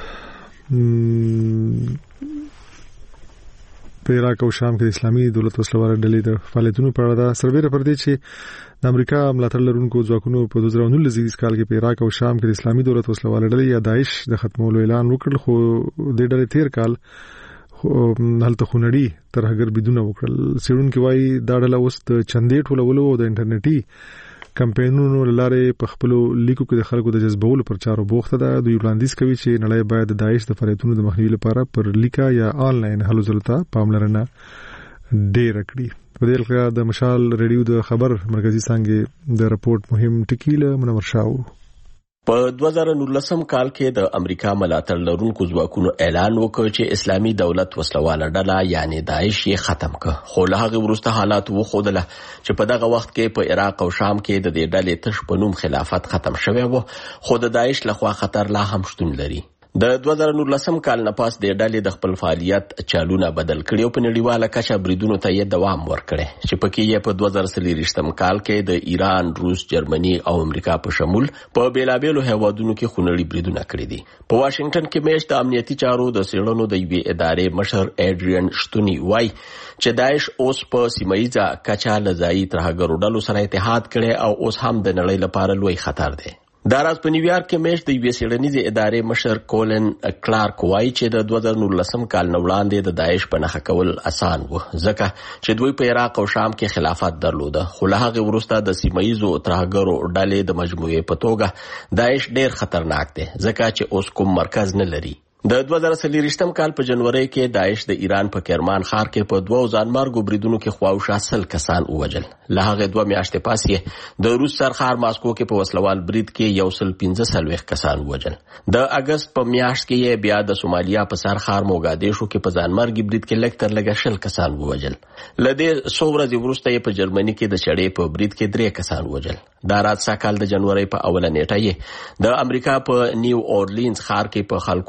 په عراق او شام کې د اسلامي دولت وسلوال ډلې د فعالیتونو په اړه دا سروې راپورته چې د امریکا ملاتړ لرونکو ځواکونو په دوه زره نولس کال کې په عراق او شام کې د اسلامي دولت وسلوال ډلې یا داعش د ختمولو اعلان وکړ. خو د ډلې تیر کال هلته خونړي ترهګر بدون وکړل. سیړونکو وايي دا ډله اوس د چندې ټولولو او د انټرنیټي کمپاینونو لاره په خپل لیکو کې د خلکو د جذبولو پر چارو بوخته ده. دوی وړاندیز کوي چې نړۍ باید د داعش د فعالیتونو د مخنیوي لپاره پر لیکا یا آنلاین هلو ځلو ته پاملرنه ډېر کړي. په دې لکه د مشال ریډیو د خبر مرکزی څنګه د رپورت مهم ټکی له منور شاو. په دوه زره نولس کال کې د امریکا ملاتړ لرونکو ځواکونو اعلان وکړ چې اسلامي دولت وسلواله ډله یعنی داعش یې ختم کړ. خو له هغه وروسته حالات وښودله چې په دغه وخت کې په عراق او شام کې د دې ډلې تش په نوم خلافت ختم شوی و، خو د داعش لخوا خطر لا هم شتون لري. د دوه زره نولس کال نه پاس د ډلې د خپل فعالیت چالونه بدل کړي او په نړیواله کچه بریدونو ته یې دوام ورکړي چې پکې یې په دوه زره څلوېښتم کال کې د ایران، روس، جرمني او امریکا په شمول په بیلابیلو هیوادونو کې خونړي بریدونه کړي دي. په واشنگټن کې میاشت د امنیتي چارو د څېړنو د یوې ادارې مشر ایډریان شتونی وایي چې داعش اوس په سیمایي کچه له ځایي ترهګرو ډلو سره اتحاد کړي او اوس هم د نړۍ لپاره لوی خطر دی. دا راز په نیویارک کې میاشت د یوې څېړنیزې ادارې مشر کولن کلارک وایي چې د دوه زره نولسم کال نه وړاندې د داعش په نښه کول اسان و، ځکه چې دوی په عراق او شام کې خلافت درلوده. خو له هغې وروسته د سیمهییزو ترهګرو ډلې د مجموعې په توګه داعش ډېر خطرناک دی، ځکه چې اوس کوم مرکز نه لري. د دوه زره څلوېښتم کال په جنوري کې داعش د ایران په کرمان ښار کې په دوه ځانمرګو بریدونو کې خواوشا سل کسان ووژل. له هغې دوه میاشتې پس یې د روس سرښار ماسکو کې په وسلوال برید کې یو سل پنځه څلوېښت کسان ووژل. د اګست په میاشت کې یې بیا د سومالیا په سرښار موګادیشو کې په ځانمرګي برید کې لږ تر لږه شل کسان ووژل. له دې څو ورځې وروسته یې په جرمني کې د شړۍ په برید کې درې کسان ووژل. دا راز سږ کال د جنوري په اوله نیټه یې د امریکا په نیو اورلینز ښار کې په خلکو د ګډ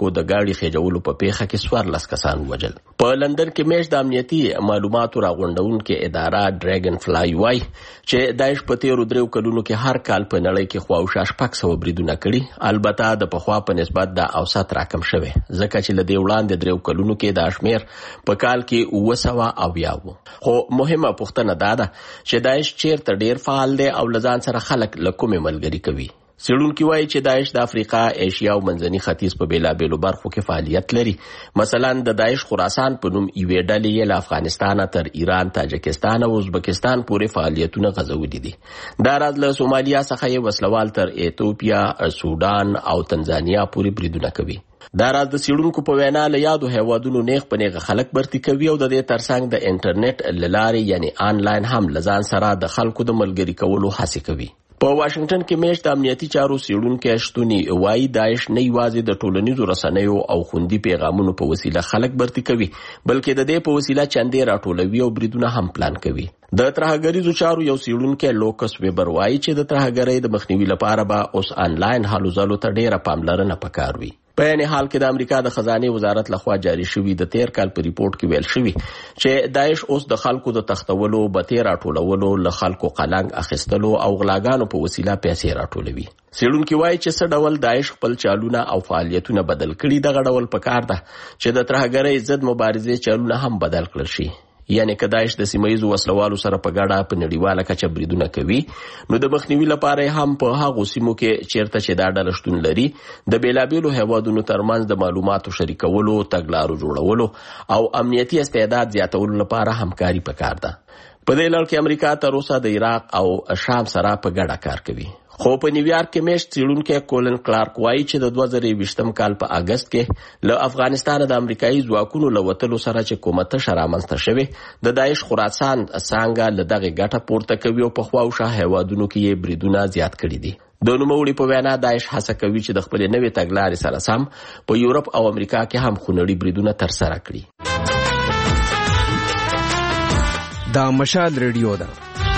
غاړي خېجولو په پیښه کې څوارلس کسان ووژل. په لندن کې میش د امنیتي معلوماتو راغونډونکې اداره ډریګن فلای وای چې داعش په تیرو دریو کلونو کې هر کال په نړۍ کې خواوشا شپږ سوه بریدونه کړي. البته د پخوا په نسبت د اوسط راکم شوی ځکه چې له دې وړاندې دریو کلونو کې دا شمېر په کال کې اوه سوه اویا و. خو مهمه پوښتنه دا ده چې داعش چیرته ډیر فعال دی او له ځان سره خلک له کومې ملګري کوي. څېړونکي وایي چې داعش د افریقا، ایشیا او منځني ختیځ په بېلابېلو برخو کې فعالیت لري. مثلا د داعش خراسان په نوم یوې ډلې یې له افغانستانه تر ایران، تاجکستان او ازبکستان پورې فعالیتونه غځولي دي. دا راز له سومالیا څخه یې وسلوال تر ایتوپیا، سودان او تنزانیا پورې بریدونه کوي. دا راز د څېړونکو په وینا له یادو هیوادونو نیغ په نیغه خلک برتي کوي او د دې ترڅنګ د انټرنیټ له لارې یعنی آنلاین هم له ځان سره د خلکو د ملګري کولو هڅې کوي. په واشنگټن کې میش د امنیتي چارو څېړونکی شتوني وایي داعش نه یوازې د ټولنیزو رسنیو او خوندي پیغامونو په وسیله خلک برتي کوي بلکې د دې په وسیله چندې راټولوي او بریدونه هم پلان کوي. د ترهګریزو چارو یو څېړونکی لوکس ویبر وایي چې د ترهګرۍ د مخنیوي لپاره به اوس آنلاین هلو ځلو ته ډېره پاملرنه پکار وي. په یعنی حال کې د امریکا د خزانه وزارت لخوا جاری شوی د تیر کال په ریپورت کې ویل شوی چې داعش اوس د خلکو د تختولو، بتې راټولولو، له خلکو قلنګ اخیستلو او غلاګانو په وسیله پیسې راټولوي. څېړونکي وایي چې څه ډول داعش خپل چالونه او فعالیتونه بدل کړي. دغه ډول پکار ده چې د ترهګرۍ ضد مبارزې چالونه هم بدل کړل شي. یعنی که داعش د سیمایزو وسلوالو سره په ګډه په نړیواله کچه بریدونه کوي نو د مخنیوي لپاره هم په هغو سیمو کې چیرته چې دا ډله شتون لري د بیلابیلو هیوادونو ترمنځ د معلوماتو شریکولو، تګلارو جوړولو او امنیتي استعداد زیاتولو لپاره همکاري پکار ده. په دې لړ کې امریکا تر اوسه د عراق او شام سره په ګډه کار کوي. خو په نیویارک کې میشت څېړونکی کولن کلارک وایي چې د دوه زره یوویشتم کال په اګست کې له افغانستانه د امریکایي ځواکونو له وتلو سره چې کومه تشه رامنځته شوې د داعش خراسان څانګه له دغې ګټه پورته کوي او په خواوشا هیوادونو کې یې بریدونه زیات کړي دي. د نوموړي په وینا داعش هڅه کوي چې د خپلې نوې تګلارې سره سم په یورپ او امریکا کې هم خونړي بریدونه ترسره کړي. دا مشال ریډیو ده.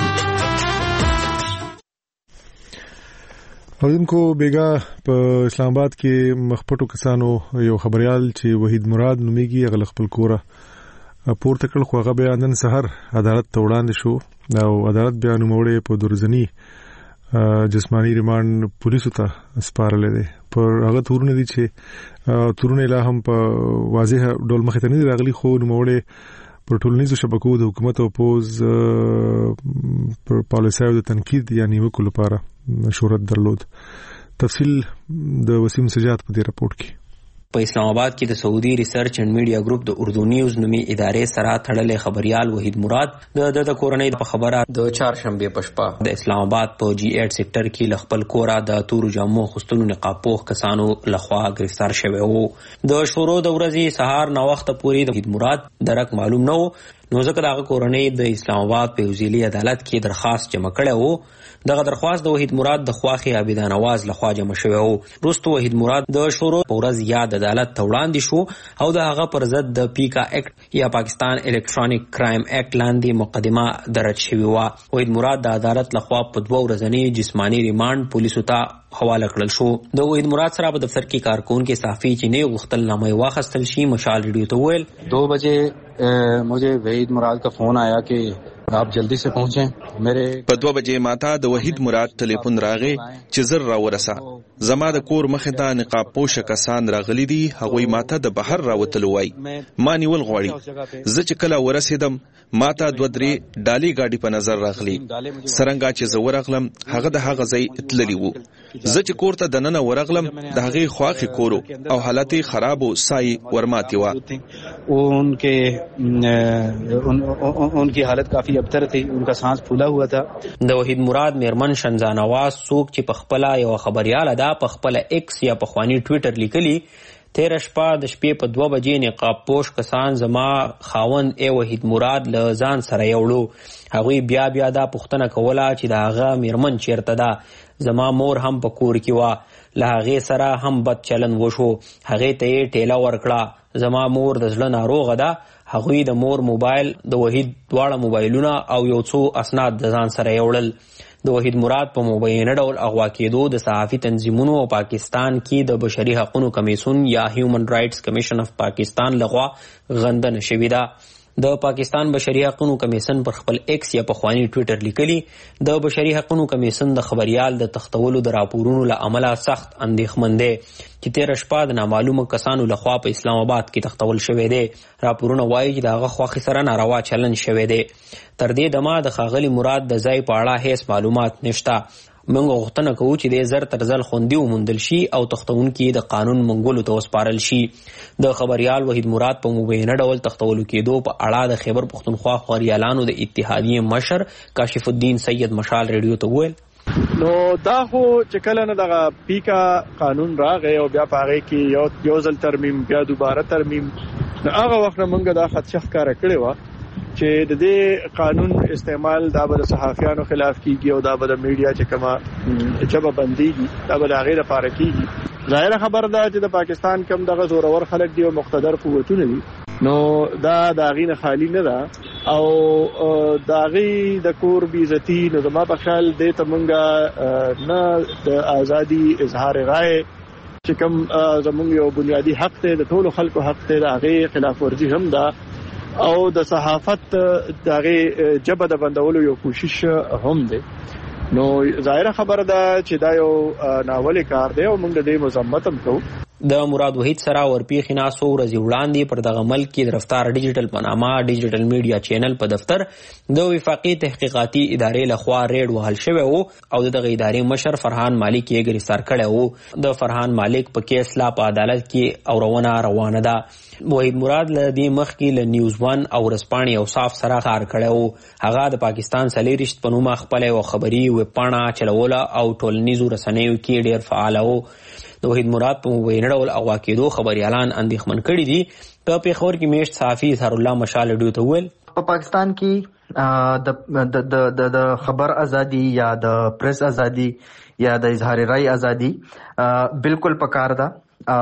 اوریدونکو بیګا په اسلام آباد کې مخپټو کسانو یو خبريال چې وحید مراد نوميږي هغه خپل کوره پورته کړ خو هغه بیا نن سحر عدالت ته وړاندې شو او عدالت بیا نوموړی په درزنی جسمانی ریماند پولیسو ته سپارل دي. پر هغه تورونه دي چې تورونه لا هم په واضح ډول مخ ته نه راغلي خو نوموړی پر ټولنیزو شبکو د حکومت او پوز پر پالیسیو د تنقید یا نیوکو لپاره شهرت درلود. تفصیل د وسیم سجاد په دې راپورټ کې. په اسلام آباد کې د سعودي ریسرچ اینڈ میډیا ګروپ د اردو نیوز نومي ادارې سره تړلې خبريال وحید مراد د د کورنۍ په خبره د چهارشنبه په شپه د اسلام آباد په جی ایټ سېکټر کې ل خپل کورا د تور جامو خستلو نقاب پوخ کسانو لخوا گرفتار شوی وو. د شورو د ورځې سهار نو وخت پورې د وحید مراد درک معلوم نه و نو ځکه دغه کورنۍ د اسلام آباد په وزیري عدالت کې درخواست جمع کړی وو. دغه درخواست د وحید مراد د خواخي عابدان نواز لخوا جمع شوی وو. وروسته وحید مراد د شورو په ورځ یاد عدالت ته وړاندې شو او د هغه پر ضد د پیکا اکټ یا پاکستان الکترونیک کرایم اکټ لاندې مقدمه درج شوی و. وحید مراد د عدالت لخوا په دوه ورځنی جسمانی ریماند پولیسو ته حواله کړل شو. د وحید مراد سره په دفتر کې کارکون کې صحافي چې نه غوښتل نامه واخیستل شي مشال ریډیو ته ویل دو بجے مجھے وحید مراد کا فون آیا کہ آپ جلدی سے پہنچیں. میرے په دوه بجې ماته د وحید مراد ټلیفون راغی چې زر را ورسه زما د کور مخې ته نقاب پوشه کسان راغلي دي. هغوی ماته د بهر راوتلو وای ما نیول غواړي. زه چې کله ورسېدم ماته دوه درې ډالۍ ګاډي په نظر راغلي. څرنګه چې زه ورغلم هغه د هغه ځای تللی وو. زه چې کور ته دننه ورغلم د هغې خواخې کورو او حالت یې خراب و، سای ورماتې وه. ان کے ان کی حالت کافی ابتر تھی، ان کا سانس پھولا ہوا تھا. د وحید مراد میرمن شنزانواز څوک چې په خپله یوه خبریاله ده په خپله ایکس یا پخواني ټویټر لیکلي تیره شپه د شپې په دوه بجې نقاب پوش کسان زما خاوند ای وحید مراد له ځان سره یوړو. هغوی بیا بیا دا پوښتنه کوله چې د هغه میرمن چیرته ده. زما مور هم په کور کې وه. له هغې سره هم بد چلن وشو. هغې ته یې ټیله ورکړه. زما مور د زړه ناروغه ده. هغوی د مور موبایل، د وحید دواړه موبایلونه او یو څو اسناد د ځان سره یوړل. د وحید مراد په مبینه ډول اغوا کېدو د صحافي تنظیمونو او پاکستان کې د بشري حقوقو کمیسیون یا هیومن رائټس کمیشن اف پاکستان لخوا غندنه شوې ده. د پاکستان بشري حقوقو کمیسیون پر خپل ایکس یا پخوانی ټویټر لیکلی د بشري حقوقو کمیسیون د خبريال د تختولو د راپورونو له امله سخت اندېښمن دی چې تیر شپه د نامعلومو کسانو لخوا په اسلام آباد کې تختول شوی دی. راپورونه وایي چې د هغه خواخې سره ناروا چلن شوی دی. تر دې دمه د ښاغلي مراد د ځای په اړه هیڅ معلومات نشته. موږ غوښتنه کوو چې د زر تر ځل خوندي وموندل شي او تختونکي د قانون منګولو ته وسپارل شي. د خبريال وحید مراد په مبینه ډول تختولو کېدو په اړه د خیبر پښتونخوا خبريالانو د اتحادیې مشر کاشف الدین سید مشال ریډیو ته وویل نو دا خو چې کله نه دغه پیکا قانون راغی او بیا په هغې کې یو یو ځل ترمیم بیا دوباره ترمیم نو هغه وخت نه موږ دا خدشه ښکاره کړې وه چې د دې قانون استعمال دا به د صحافیانو خلاف کیږي او دا به د میډیا چې کومه ژبه بندېږي دا به د هغې لپاره کیږي. ظاهره خبره ده چې د پاکستان کم دغه زورور خلک دي او مقتدر قوتونه دي نو دا د هغې نه خالي نه ده او د هغې د کور بېعزتي نو زما په خیال دې ته موږ نه د ازادي اظهار رایې چې کوم زموږ یو بنیادي حق دی د ټولو خلکو حق دی د هغې خلاف ورزي هم ده او د صحافت د هغې ژبه د بندولو یو کوشش هم دی. نو ظاهره خبره ده چې دا یو ناولې کار دی او موږ د دې مذمت هم کوو. د مراد وحید سره ورپېښې نه څو ورځې وړاندې پر دغه ملک کې د رفتار ډیجیټل پاناما ډیجیټل میډیا چینل په دفتر د وفاقي تحقیقاتي ادارې لخوا ریډ وهل شوی و او د دغه ادارې مشر فرحان مالک یې ګرفتار کړی و. د فرحان مالک په کیس لا په عدالت کې اورونه روانه ده. وحید مراد له دې مخکې له نیوز ون او ورځپاڼې اوصاف سره کار کړی و. هغه د پاکستان څلېرویشت په نومه خپله یوه خبري ویبپاڼه چلوله او ټولنیزو رسنیو کې ډېر فعاله و. د وحید مراد په مبینه ډول اغوا کېدو خبریالان اندېښمن کړي دي. په پېښور کې میشت صحافي اظهار الله مشال ریډیو ته وویل په پاکستان کې د د خبر ازادي یا د پریس ازادي یا د اظهار رای ازادي بالکل پکار ده.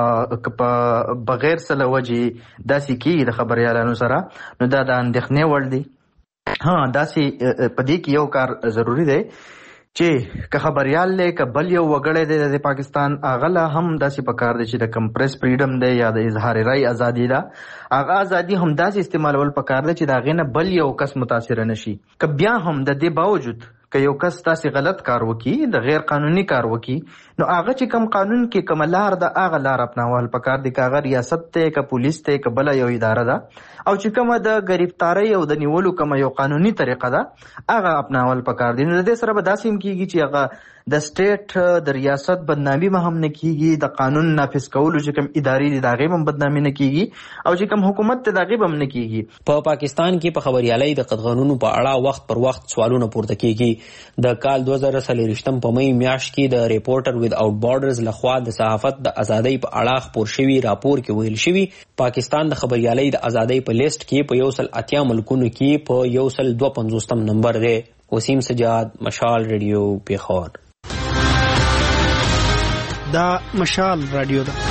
بغیر سره وجه داسې کېږي د خبریالانو سره نو دا د اندېښنې وړ دي. ها داسې په دې کې یو کار ضروري دی چې که خبریال دی که بل یو وګړی دی د پاکستان هغه له هم داسې پکار دی چې د کم پریس فریډم دی یا د اظهار رای ازادي ده هغه ازادي هم داسې استعمالول پکار دی چې د هغې نه بل یو کس متاثره نشي. که بیا هم د دې باوجود که یو کس تاسې غلط کار وکړي د غیر قانوني کار وکړي نو هغه چې کم قانون کې کومه لار ده هغه لار اپناول پکار دی. که هغه ریاست دی که پولیس دی که بله یو اداره ده او چې کومه د گرفتارۍ او د نیولو کومه یو قانوني طریقه ده هغه اپناول پکار دی. نو د دې سره به داسې هم کېږي چې هغه د سټیټ د ریاست بدنامي به هم نه کېږي د قانون نافذ کولو چې کوم ادارې دي د هغې به هم بدنامي نه کېږي او چې کوم حکومت دی د هغې به هم نه کېږي. په پاکستان کې په خبریالۍ د قدغنونو په اړه وخت پر وخت سوالونه پورته کېږي. د کال دوه زره څلېرویشتم په می میاشت کې د ریپورټر ود آوټ بارډرز لخوا د صحافت د ازادۍ په اړه خپور شوي راپور کې ویل شوي پاکستان د خبریالۍ د ازادۍ په لیست کې په یو سل اتیا ملکونو کې په یو سل دوه پنځوستم نمبر دی. وسیم سجاد مشال ریډیو پېښور. دا مشال رادیو ده.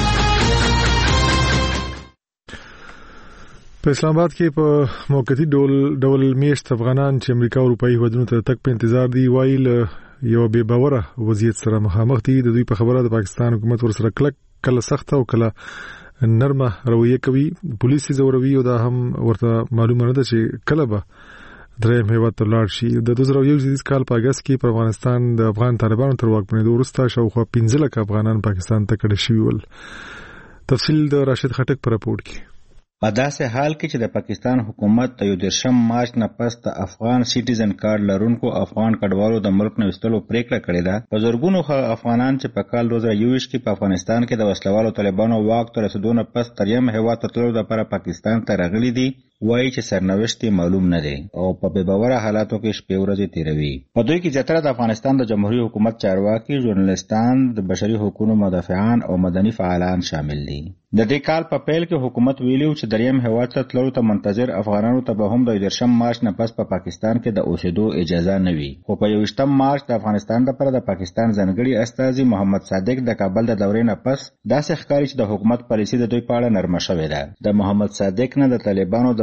په اسلام آباد کې په موقتی ډول ډول میشت افغانان چې امریکا او اروپایي هیوادونو ته تک په انتظار دي وایي یو بې باوره وضعیت سره مخامخ دي. د دوی په خبره د پاکستان حکومت ورسره کلک کله سخته او کله نرمه رویه کوي. پولیس زوروي او دا هم ورته معلومه نه ده چې کله به دریم هیواد ته لاړ شي. د دوه زره یو زیږدیز کال په اګست کې په افغانستان د افغان طالبانو تر واکمنېدو وروسته شاوخوا پنځه لکه افغانان پاکستان ته کډه شوي ول. تفصیل د راشد خټک په راپور کې. په داسې حال کې چې د پاکستان حکومت د یو دېرشم مارچ نه پس د افغان سیټیزن کارډ لرونکو افغان کډوالو د ملک نه ویستلو پریکړه کړې ده. په زرګونو افغانان چې په کال دوه زره یوویشت کې په افغانستان کې د وسلوالو طالبانو واک ته رسېدو نه پس دریم هیواد ته تللو لپاره پاکستان ته راغلي دي وایي چې سرنوشت معلوم نه دی او په بې باوره حالاتو کې شپې ورځې تیروي. په دوی کې زیاتره د افغانستان د جمهوریت حکومت چارواکي، ژورنالستان، د بشري حقوقو مدافعان او مدني فعالان شامل دي. د دې کال په پیل کې حکومت ویلو چې دریم هیواد ته تللو ته منتظر افغانانو ته به هم د دېرشم مارچ نه پس په پاکستان کې د اوسېدو اجازه نه وي. خو په یوویشتم مارچ د افغانستان لپاره د پاکستان ځانګړي استازي محمد صادق د کابل د دورې نه پس داسې ښکاري چې د حکومت پالیسي د دوی په اړه نرمه شوې ده. د محمد صادق نه د طالبانو د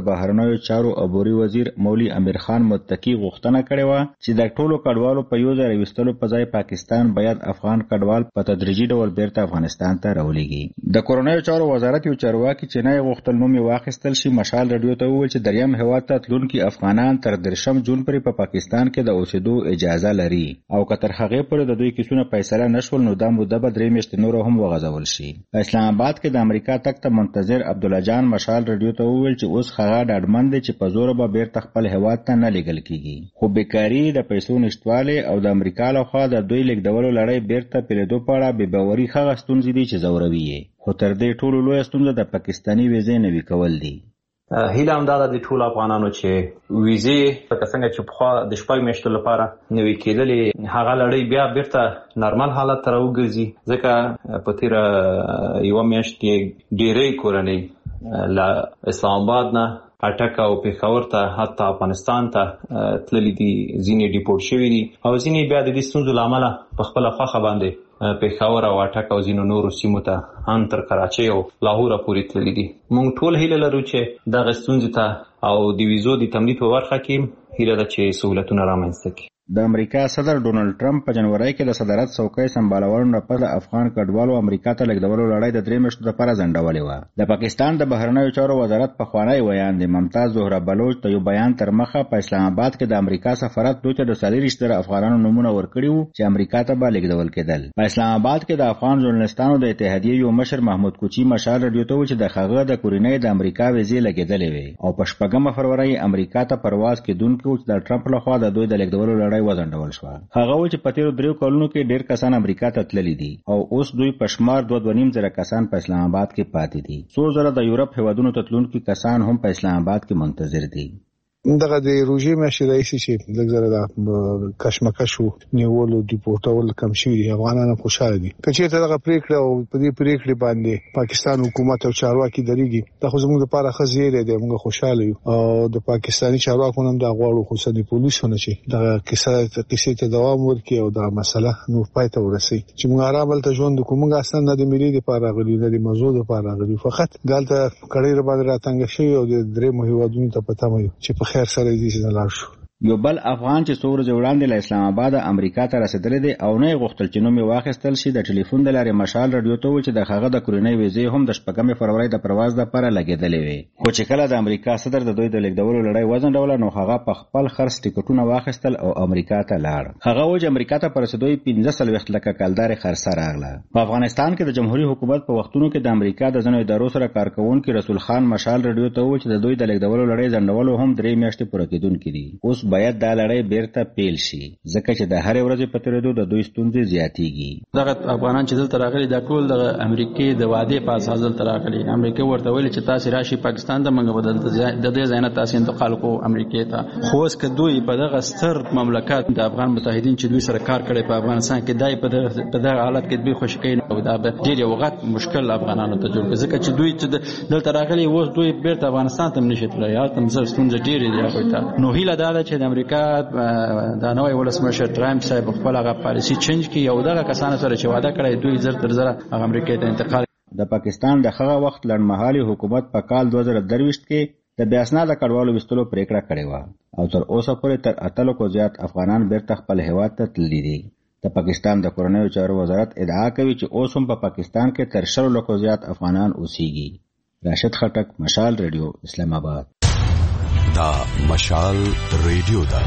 بهرنیو چارو عبوري وزیر مولوی امیر خان متقی غوښتنه کړې و چې د ټولو کډوالو په یو ځای راوستلو په ځای پاکستان باید افغان کډوال په تدریجي ډول بیرته افغانستان ته راولېږي. د کورنیو چارو وزارت یو چارواکي چې نه غوښتل نوم یې واخیستل شي مشال رادیو ته وویل چې دریم هیواد ته تلونکي افغانان تر درشم جون پورې په پاکستان کې د اوسېدو اجازه لري او که تر هغې پورې د دوی کیسونه فیصله نشول نو دا موده به درې میاشتې نور هم وغځول شي. په اسلام آباد کې د امریکا تک ته منتظر عبدالله جان مشال رادیو ته وویل چې اوس هغه ډاډمن دی چې په زور به بیرته خپل هیواد ته نه لیږل کیږي، خو بیکاري د پیسو نشتوالی او د امریکا لخوا د دوی لیږدولو لړۍ بیرته پیلېدو په اړه بې باوري هغه ستونزې دي چې ځوروي یې، خو تر دې ټولو لویه ستونزه د پاکستاني ویزې نوي کول دي. هیله هم دا ده د ټولو افغانانو چې ویزې لکه څنګه چې پخوا د شپږ میاشتو لپاره نوي کېدلې هغه لړۍ بیا بیرته نارمل حالت ته راوګرځي، ځکه په تېره یوه میاشت کې ډېرې کورنۍ له اسلام آباد نه اټک او پېښور ته حتی افغانستان ته تللي دي، ځینې ډیپورټ شوي دي او ځینې بیا د دې ستونزو له امله په خپله خوښه باندې پېښور او اټک او ځینو نورو سیمو ته هم تر کراچۍ او لاهوره پورې تللي دي. موږ ټول هیله لرو چې دغه ستونزې ته او د ویزو د تمدید په برخه کې هیله ده چې سهولتونه رامنځته کړي. د امریکا صدر ډونالد ټرمپ په جنوري کې د صدارت څوکۍ سمبالولو نه پس د افغان کډوالو امریکا ته لیږدولو لړۍ د درې میاشتو لپاره ځنډولې وه. د پاکستان د بهرنیو چارو وزارت پخوانی ویان د ممتاز زهره بلوچ د یو بیان تر مخه په اسلام آباد کې د امریکا سفارت دوی ته د څلېرویشت زره افغانانو نومونه ورکړي وو چې امریکا ته به لیږدول کېدل. په اسلام آباد کې د افغان ژورنالستانو د اتحادیې یو مشر محمود کوچي مشال رادیو ته وویل چې د هغه د کورنۍ د امریکا ویزې لګېدلې وې او په شپږمه فروری امریکا ته پرواز کېدونکي وو چې د ټرمپ لخوا د دوی د لیږدولو لړۍ وځنډول شوه. هغه و چې په تیرو دریو کلونو کې ډېر کسان امریکا ته تللي دي او اوس دوی په شمار دوه دوه نیم زره کسان په اسلام آباد کې پاتې دي. څو زره د یورپ هیوادونو ته تلونکي کسان هم په اسلام آباد کې منتظر دي. دغه د روژې میاشتې راهیسې چې لږ زره د کشمکش و نیولو ډیپورټول کم شوي دي، افغانان خوشحاله دي. که چېرته دغه پرېکړه او په دې پرېکړې باندې پاکستان حکومت او چارواکي درېږي دا خو زموږ لپاره ښه زیری دی، موږ خوشحاله یو او د پاکستاني چارواکو هم دا غواړو خصوصا د پولیسو نه چې دغه کیسې ته دوام ورکړي او دغه مسله نور پای ته ورسوي چې موږ ارام هلته ژوند وکړو. موږ اصلا نه د ملي دپاره راغلي نه د مزو دپاره راغلي، فقط دلته کړۍ راباندې راتنګه شوي او د درېیمو هېوادونو ته په تمه یو چې په خیر سره دي چې لاړ شو. یو بل افغان چې څو ورځې وړاندې له اسلام آباد امریکا ته رسېدلی دی او نه یې غوښتل چې نوم یې واخیستل شي د ټلیفون د لارې مشال رادیو ته وویل چې د هغه د کورنۍ ویزې هم د شپږمې فروری د پرواز دپاره لګېدلې وې، خو چې کله د امریکا صدر د دوی د لیږدولو لړۍ وځنډوله نو هغه په خپل خرڅ ټکټونه واخیستل او امریکا ته لاړ. هغه وویل چې امریکا ته په رسېدو یې پنځه څلوېښت لکه کلدارې خرڅه راغله. په افغانستان کې د جمهوري حکومت په وختونو کې د امریکا د ځینو ادارو سره کار کوونکي رسول خان مشال رادیو ته وویل چې د دوی د لیږدولو لړۍ ځنډولو هم درې میاشتې پوره کېدونکي دي. اوس باید دا لړۍ بیرته پیل شي ځکه چې د هرې ورځې په تېرېدو د دوی ستونزې زیاتېږي. دغه افغانان چې دلته راغلي دا ټول د امریکې د وعدې په اساس دلته راغلي. امریکا ورته ویلي چې تاسې راشي پاکستان ته، موږ به دلته د دې ځای نه تاسې انتقال کوو امریکې ته. خو اوس که دوی په دغه ستر مملکت د افغان متحدین چې دوی سره کار کړی په افغانستان کې دای په دغه حالت کې دوی خوشي کوي او دا به ډېر یو غټ مشکل افغانانو ته جوړ کړي ځکه چې دوی چې دلته راغلي اوس دوی بیرته افغانستان ته هم نشي تللی، هلته هم ستونزې ډېرې دي هغوی ته. نو هیله دا ده چې د امریکا دا نوی ولسمشر ټرمپ صاحب خپل هغه پالیسي چینج کړي او دغه کسانو سره چې وعده کړی دوی زر تر زره هغه امریکې ته انتقال. د پاکستان د هغه وخت لنډمهالي حکومت په کال دوه زره درویشت کې د بې اسناده کډوالو ویستلو پرېکړه کړې وه او تر اوسه پورې تر اتلو کو زیات افغانان بیرته خپل هیواد ته تللي دي. د پاکستان د کورنیو چارو وزارت ادعا کوي چې اوس هم په پاکستان کې تر شلو لکو زیات افغانان اوسېږي. راشد خټک، مشال ریډیو، اسلام آباد. دا مشال ریډیو ده.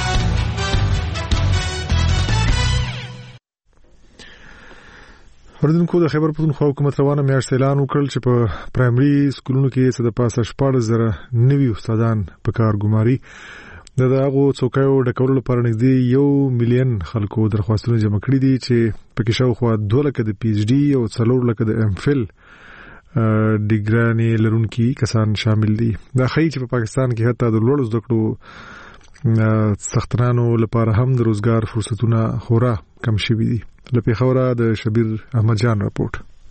اوریدونکو د خیبر پښتونخوا حکومت روانه میاشت اعلان وکړ چې په پرایمري سکولونو کې څه د پاسه شپږ زره نوي استادان په کار ګماري. د هغو څوکیو ډکولو لپاره نږدې یو میلیون خلکو درخواستونه جمع کړي دي چې پکې شاوخوا دوه لکه د پی ایچ ډي او څلور لکه د ایم فل ډیګرانې لرونکي کسان شامل دي. دا ښیي چې په پاکستان کې حتی د لوړو زده کړو سخترانو لپاره هم د روزګار فرصتونه خورا کم شوي دي. له پېښوره د شبیر احمد جان راپورټ.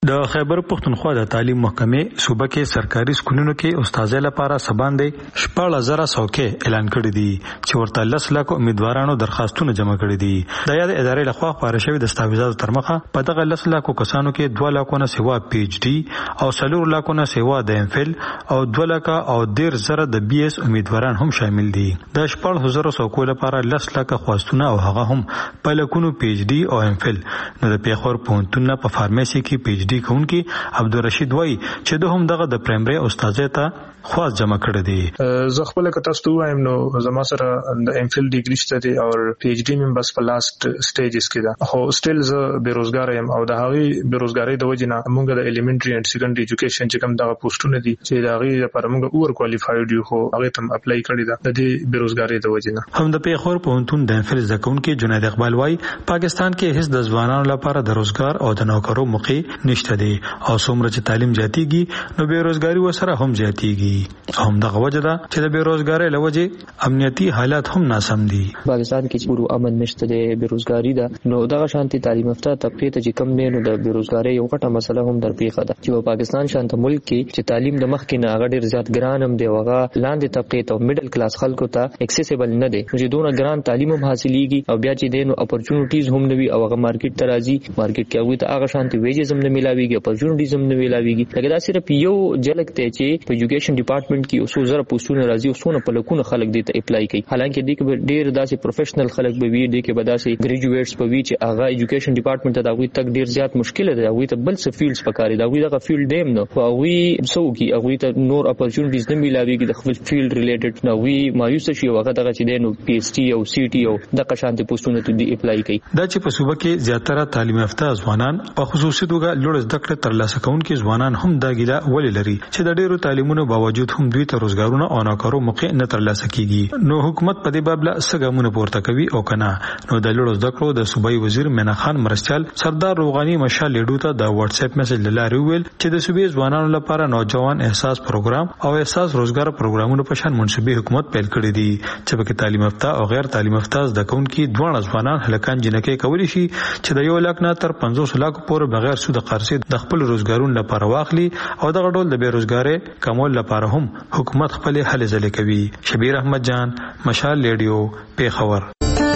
د خیبر پښتونخوا د تعلیم محکمې صوبه کې سرکاري سکولونو کې استادانو لپاره سباندې شپږ هزار څوکۍ اعلان کړې دي چې ورته لس لک امیدوارانو درخواستونه جمع کړي دي. د یاد ادارې لخوا خبره شوې د دستاویزاتو تر مخه په دغه لس لک کسانو کې دوه لکونه سیوا پی ایچ ډي او څلور لکونه سیوا د ام فل او دوه لک او ډیر زره د بي اس امیدواران هم شامل دي. د شپږ هزار څوکۍ لپاره لس لک خواستونه او هغه هم په لکونو پی ایچ ډي او ام فل. نو د پیښور پوهنتون په فارمیسي کې پی ایچ ډي کوونکی عبدالرشید وای چې دوه هم دغه د پرایمري استادۍ ته خواست جمع کړی دی. زه خپل کتاس ته وایم نو زما سره د ام فل ډیګری شته دی او پی ایچ ډي مم بس په لاست سټیجز کې ده، خو سټیل زه بیروزګار یم او د هغې بیروزګاری د وجې نه موږ د الیمنټري اینډ سیکنډري ایجوکیشن چې کوم دغه پوسټونه دي چې د هغې لپاره موږ اوور کوالیفاید یو، خو هغې ته م اپلای کړې ده د دې بیروزګارۍ د وجې نه. هم د پیښور پوهنتون د ام فل زده کوونکي جنید اقبال وای پاکستان کې هیڅ د ځوانانو لپاره د روزګار او د نوکرو موقع نشته دی او څومره چې تعلیم زیاتیږي نو بیروزګاری ورسره هم زیاتیږي. هم دغه وجه ده چې د بیروزګاری له وجې امنیتي حالات هم ناسم دي. پاکستان کې چې ورو امن نشته دی، بیروزګاری ده، نو دغه شانتي تعلیم یافته طبقه ته چې کم دی نو د بیروزګاری یو غټه مسله هم درپېښه ده چې په پاکستان شانته ملک کې چې تعلیم د مخ کې نه هغه ډیر زیات ګران هم دی، هغه لاندې طبقه ته میډل کلاس خلکو ته اکسیسیبل نه دی چې دونه ګران تعلیم هم حاصلېږي او بیا چې دی نو اپورچونټیز هم نه وي او هغه مارکیټ ته راځي، مارکیټ کې هغوی ته هغه شانتي ویجز هم نه میلاویږي، اپورچونټیز هم نه میلاویږي. لکه دا صرف یو جلک دی چې په ایجوکیشن ډپارټمنټ کې اوسو زره پوسټونه راځي او څونه په لکونه خلک دې ته اپلای کوي، حالانکه دې کې ډیر داسې پروفیشنل خلک به وي، دې کې به داسې ګریجویټس به وي چې هغه ایجوکیشن ډپارټمنټ ته د هغوی تک ډیر زیات مشکل دی، هغوی ته بل څه فیلډز پکار دي، هغوی دغه فیلډ دیم نه خو هغوی څه وکړي، هغوی ته نور اپورچونټیز نه میلاویږي د خپل فیلډ ریلیټډ، نو هغوی مایوسه شي او هغه دغه چې دی نو پی ایچ ډي او سی ټي او دغه شانتي پوسټونه ته دې اپلای کوي. دا چې په صوبه کې زیاتره تعلیم یافته ځوانان په خصوصي توګه لوړ زده کړې ترلاسه کوونکي ځوانان هم دا ګیله ولې لري چې د ډیرو تعلیمونو باوجود هم دوی ته روزګارونه او نوکرو موقع نه ترلاسه کیږي. نو حکومت په دې باب له څه ګامونه پورته کوي او کنه؟ نو د لوړ زده کړو د صوبایي وزیر مینا خان مرستیال سردار روغانی مشال لیډو ته د واتس اپ میسج لاره ویل چې د صوبې ځوانانو لپاره نوجوان احساس پروګرام او احساس روزګار پروګرامونو په شان منصوبې حکومت پیل کړی دي چې په کې تعلیم یافته او غیر تعلیم یافته زده کوونکي دواړه ځوانان هلکان جنکۍ کولی شي چې د یو لک نه تر پنځوس لک پورې بغیر سود قرضې د خپل روزګارونو لپاره واخلي او دغه ډول د بیروزګاری کمول لپاره هم حکومت خپل هلې ځلې کوي. شبیر احمد جان، مشال ریډیو، پیښور.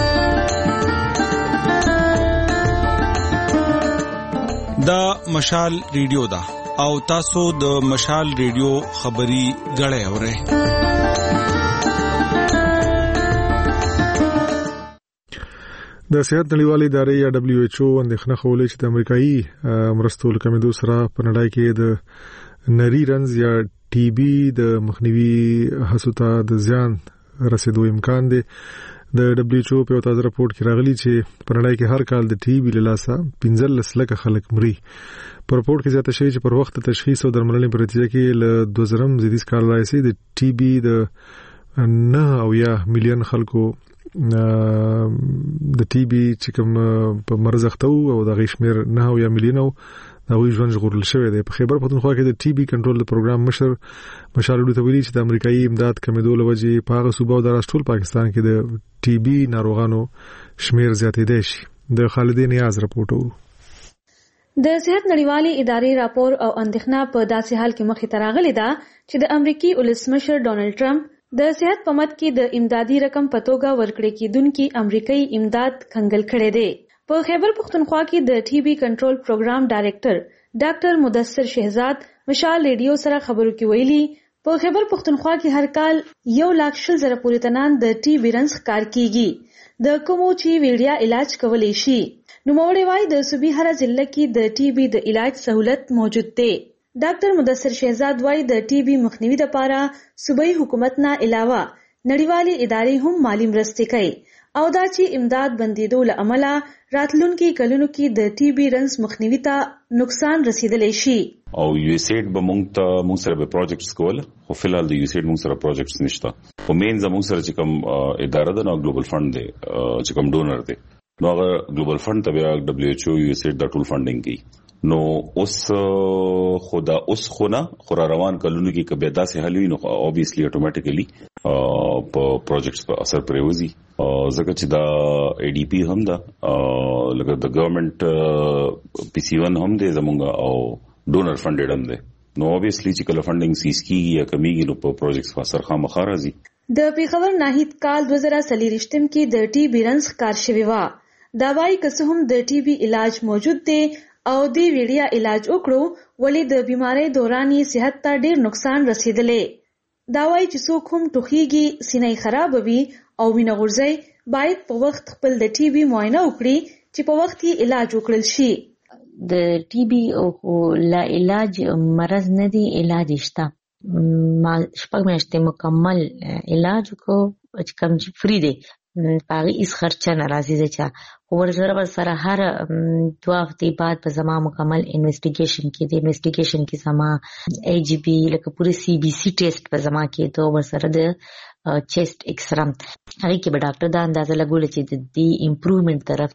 دا مشال ریډیو دا او تاسو د مشال ریډیو خبري غړې اورئ. د صحت نړیوالې ادارې یا دبليو ایچ او اندېښنه خولې چې د امریکایي مرستو له کمیدو سره په نړۍ کې د نری رنز یا ټي بي د مخنیوي هڅو ته د زیان رسیدو امکان دی. د دبليو ایچ او په تازه راپورټ کې راغلي چې په نړۍ کې هر کال د ټي بي له لاسه پنځلس لکه خلک مري. په راپورټ کې زیاته شوی چې پر وخت تشخیص او درملنې په نتیجه کې له دوه زره زیاتې کال راځي د ټي بي د نه او یا میلیون خلکو د ټي بي چې کوم په مرز اخته او د غیشمیر نه او یا میلیون دا وی ژوند ژغورل شوی دی. په خیبر پښتونخوا کې د ټي بي کنټرول د پروګرام مشر مشال ډو ته ویلي چې د امریکایي امداد کمیدو لوجې په هغه صوبه او د ټول پاکستان کې د ټي بي ناروغانو شمیر زیاتېدای شي. د خالدین نیاز راپورټ وو. د صحت نړیوالې ادارې راپور او اندېښنه په داسې حال کې مخې ته راغلې ده چې د امریکای ولسمشر ډونالد ټرمپ د صحت په مد کې د امدادي رقم په توګه ورکړې کېدونکي امریکایي امداد کنګل کړی دی. په خیبر پښتونخوا کې د ټي بي کنټرول پروګرام ډایریکټر ډاکټر مدثر شهزاد مشال ریډیو سره خبرو کې ویلي په خیبر پښتونخوا کې هر کال یو لاک شل زره پورې تنان د ټي بي رنځ ښکار کیږي د کومو چې ویډیا علاج کولی شي. نوموړی وایي د صوبې هر ضلع کې د ټي بي د علاج سہولت موجود دی. ډاکټر مدثر شهزاد وایي د ټي بي مخنیوي لپاره صوبایي حکومت نه علاوه نړیوالې ادارې هم مالی مرستې کوي او دا چې امداد بندیدو له امله راتلونکي کلونو کې د ټي بي رنځ مخنیوي ته نقصان رسیدلی شي. او یو ایس ایډ به مونږ ته مونږ سره به پروجیکټس کول، خو فلحال د یو ایس ایډ مونږ سره پروجیکټس نشته. او مین زموږ سره چې کوم اداره ده نو ګلوبل فند دی چې کوم ډونر دی نو هغه ګلوبل فند ته بیا دبليو ایچ او یو ایس ایډ د ټول فندینګ کوي نو اوس خدا اوس خونه خورا روان کلونو کې کبه داسې حل وي نو obviously automatically په پروجیکټس په اثر پرېوځي ځکه چې دا ای ډي پی هم دا لکه د ګورنمنت پی سی ون هم دی زمونږ او ډونر فنډډ هم دی نو obviously چې کله فنډینګ سیس کیږي یا کمیږي نو په پروجیکټس په اثر خامخا راځي. د پیښور ناهید کال دوه زره څلوېښتم کې د ټي بي رنس کار شوی و. دا وايي که څه هم د ټي بي علاج موجود دی او دی ویډیا علاج وکړو ولې د بیماری دوران یې صحت ته ډیر نقصان رسیدلې. دا وايي چې څوک هم ټوخیږي سینې خراب وي او وینه غورځي باید په وخت خپل د ټي بي معاینه وکړي چې په وخت یې علاج وکړل شي. د ټي بي او لا علاج مرض نه دی علاج شته. ما شپږ میاشتې مکمل علاج کو چې کوم چې فری دی پاغي اس خرچه ناراضي ده چا ورسره به سره هر دوه هفتې بعد په زما مکمل انویسټیګیشن کې د انویسټیګیشن کې زما ای جی بی لکه پوره سی بی سی ټیسټ په زما کې ته ورسره د چیسټ ایکسرم هغه کې به ډاکټر دا اندازه لګول چې د دې امپروومنت طرف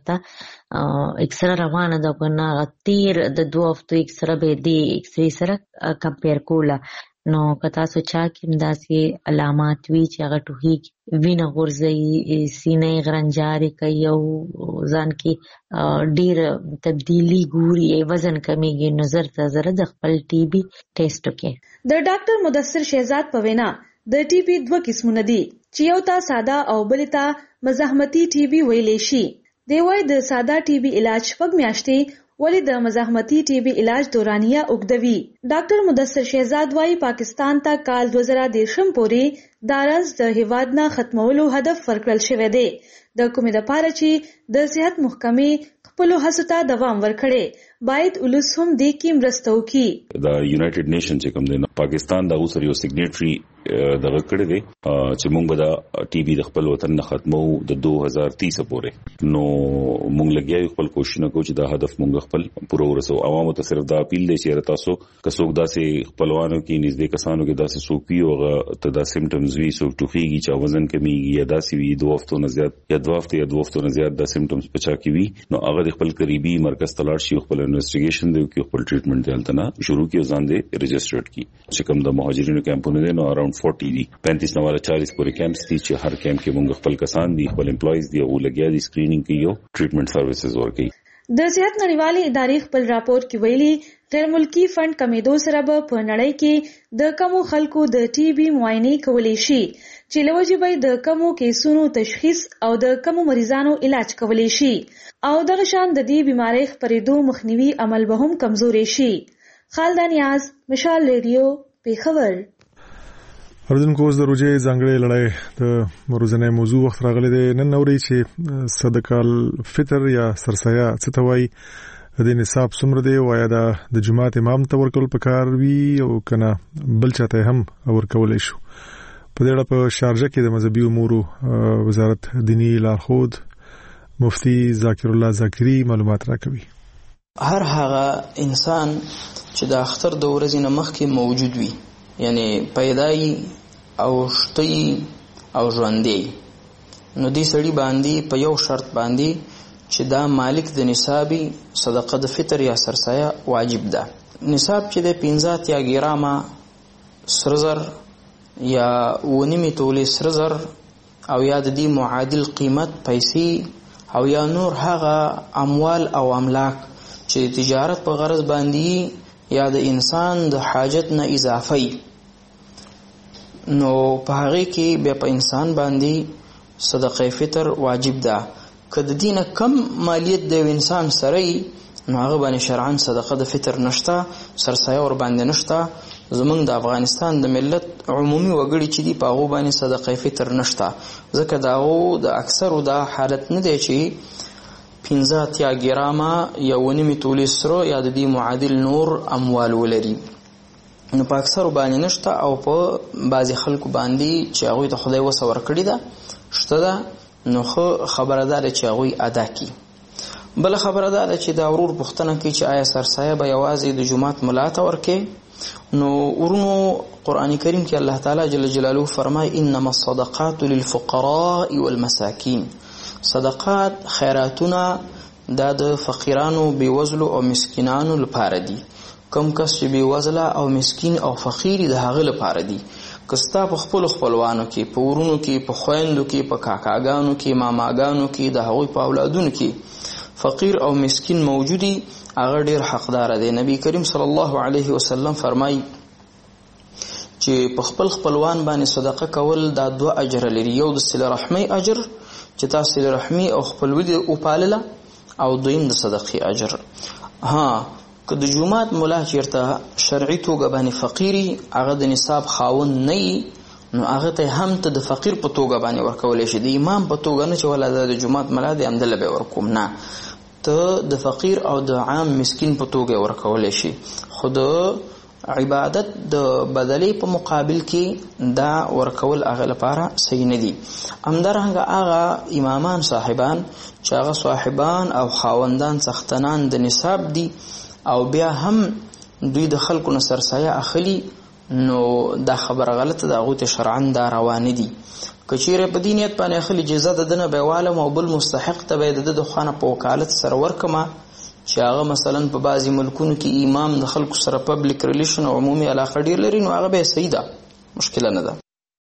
ته ایکسره روانه ده کنه تیر د دوه هفتو ایکسره به دې ایکسرې سره کمپیر کوله نو کتا سوچا کې داسې علامات وی چې هغه ټوخي وینه غورځي سینې غرنجاري کوي او ځان کې ډیر تبدیلی ګوري وزن کمیږي نظر ته زره د خپل ټي بي ټیسټ وکړي. د ډاکټر مدثر شهزاد په وینا د ټي بي دوه قسمونه دي چې یو تا ساده او بل تا مزاحمتي ټي بي ویلې شي. دی وايي د ساده ټي بي علاج شپږ میاشتې ولی د مزاحمتي ټي بي علاج دورانیه اوږدوي. ډاکټر مدثر شهزاد وايي پاکستان ته کال دوه زره دېرشم پورې دا رنځ د هیواد نه ختمولو هدف ورکړل شوی دی د کومې دپاره چې د صحت محکمې خپلو هڅو ته دوام ورکړي باید ولس هم دې کې مرسته وکړي. د یونایټډ نیشن چې کوم دی پاکستان دا اوس یو سیګنیټري دغه کړی دی چې موږ به دا ټي بي د خپل وطن نه ختمو د دوه هزار تیس پورې نو موږ لګیا یو خپل کوشش کوو چې دا هدف موږ خپل پوره ورسو. عوامو ته صرف دا اپیل دی چې تاسو که څوک داسې خپلوانو کې نږدې کسانو کې داسې څوک وي او ته دا سیمټمز وي څوک ټوخیږي چې وزن کمیږي یا داسې وي دوه هفتو نه زیات یا دوه هفتې یا دوه هفتو نه زیات دا سیمټمز په چا کې وي نو هغه د خپل قریبي مرکز ته لاړ شي خپل انویسټیګیشن دی او خپل ټریټمنټ دی هلته نه شروع کړي ځان دې رجسټرډ کړي. چې کوم د مهاجرینو کیمپونه دي نو اراوند چالیس دي پینتیس نه والا چالیس پورې کیمپس دي چې هر کیمپ کې موږ خپل کسان دي خپل امپلایز دي او لګیا دي سکرینینګ کوي او ټریټمنټ سرویسز ورکوي. د صحت نړیوالې ادارې خپل راپور کې ویلي غیر ملکی فند کمیدو سره به په نړۍ کې د کمو خلکو د ټي بي معاینې کولی شي چې لوجه به د کمو کیسونو تشخیص او د کمو مریضانو علاج کولی شي او دغه شان د دې بیماری خپرېدو مخنیوي عمل به هم کمزوري شي. خالد نیاز مشال ریډیو پیښور. اردوونکو اوس د روزې ځانګړې لړۍ د روزنه موضوع وخت راغلی دی. نن نوري چې صدقه الفطر یا سرسایه څه ته وایي د نصاب څومره دی او یا د جماعت امام ته ورکول پکار وي او کنه بل چاته هم ورکول شو. په دې اړه په شارجه کې د مذهبي امور وزارت دینی لارښود مفتی ذاکر الله ذاکری معلومات راکوي. هر هغه انسان چې د اختر د ورځې نه مخکې موجود وي یعنی پیدای او شتی او ژوندی نو دې سړي باندې په یو شرط باندې چې دا مالک د نصابي صدقه د فطر یا سرسایه واجب ده. نصاب چې د پنځه اتیا ګرامه سره زر یا ونیمې تولې سره زر او یا د دې معادل قیمت پیسې او یا نور هغه اموال او املاک چې تجارت په غرض باندې یا د انسان د حاجت نه اضافي نو په هغه کې بیا په انسان باندې صدقه فطر واجب ده. که د دینه کم مالیت د انسان سره نو هغه باندې شرعاً صدقه د فطر نشته سرسایه ور باندې نشته. زمونږ د افغانستان د ملت عمومي وګړي چې دی په هغه باندې صدقه فطر نشته ځکه دا او د اکثر دا حالت نه دی چې پنځه اتیا ګرامه یا ونیمې تولې سره یا د دې معادل نور اموال ولري نو په اکثر باندې نشته او په بعضې خلکو باندې چې هغوی ته خدای وسه ورکړې ده شته ده نو ښه خبره ده چې هغوی ادا کړي. بله خبره ده چې دا ورور پوښتنه کوي چې آیا سرسایه به یوازې د جومات ملا ته ورکړي نو ورونو قرآن کریم کې الله تعالی جل جلاله فرمای انما الصدقات للفقراء والمساکین صدقات خیراتونه دا د فقیرانو بیوزلو او مسکینانو لپاره دي. کم کس چې بیوزله او مسکین او فقیر د هغه لپاره دي. کستا په خپل خپلوانو کې، په ورونو کې، په خويندو کې، په کاکاګانو کې، ماماګانو کې، د هغوی په اولادونو کې فقیر او مسکین موجودي، هغه ډیر حقدار دی. نبی کریم صلی الله علیه وسلم فرمایي چې په خپل خپلوان باندې صدقه کول دا دوه اجر لري. یو د صله رحمی اجر چې تاسو صله رحمی او خپلوي او پالله، او دویم د صدقې اجر. ها که د جمعات مولا چیرته شرعي توګه باندې فقيري، هغه د نصاب خاوند نه، نو هغه ته هم ته د فقیر په توګه باندې ورکول شي. د امام په توګه نه چې ولا د جمعات مولا دی امدل به ورکوم، نه، ته د فقیر او د عام مسکین په توګه ورکول شي. خود عبادت د بدلې په مقابل کې دا ورکول هغه لپاره صحیح نه دي. همدارنګه هغه امامان صاحبان چې هغه صاحبان او خاوندان سختنان د نصاب دي او بیا هم دوی د خلکو نه سرسایه اخلي، نو دا خبره غلطه ده. هغوی ته شرعاً دا روانه دي. که چیرې په دې نیت باندې اخلي جزا د ده نه به یې والم او بل مستحق ته به یې د ده د خوا نه په وکالت سره ورکمه، چې هغه مثلا په بعضې ملکونو کې امام د خلکو سره پبلیک ریلیشن او عمومي علاقه ډېر لري، نو هغه به یې صحیح ده، مشکله نه ده.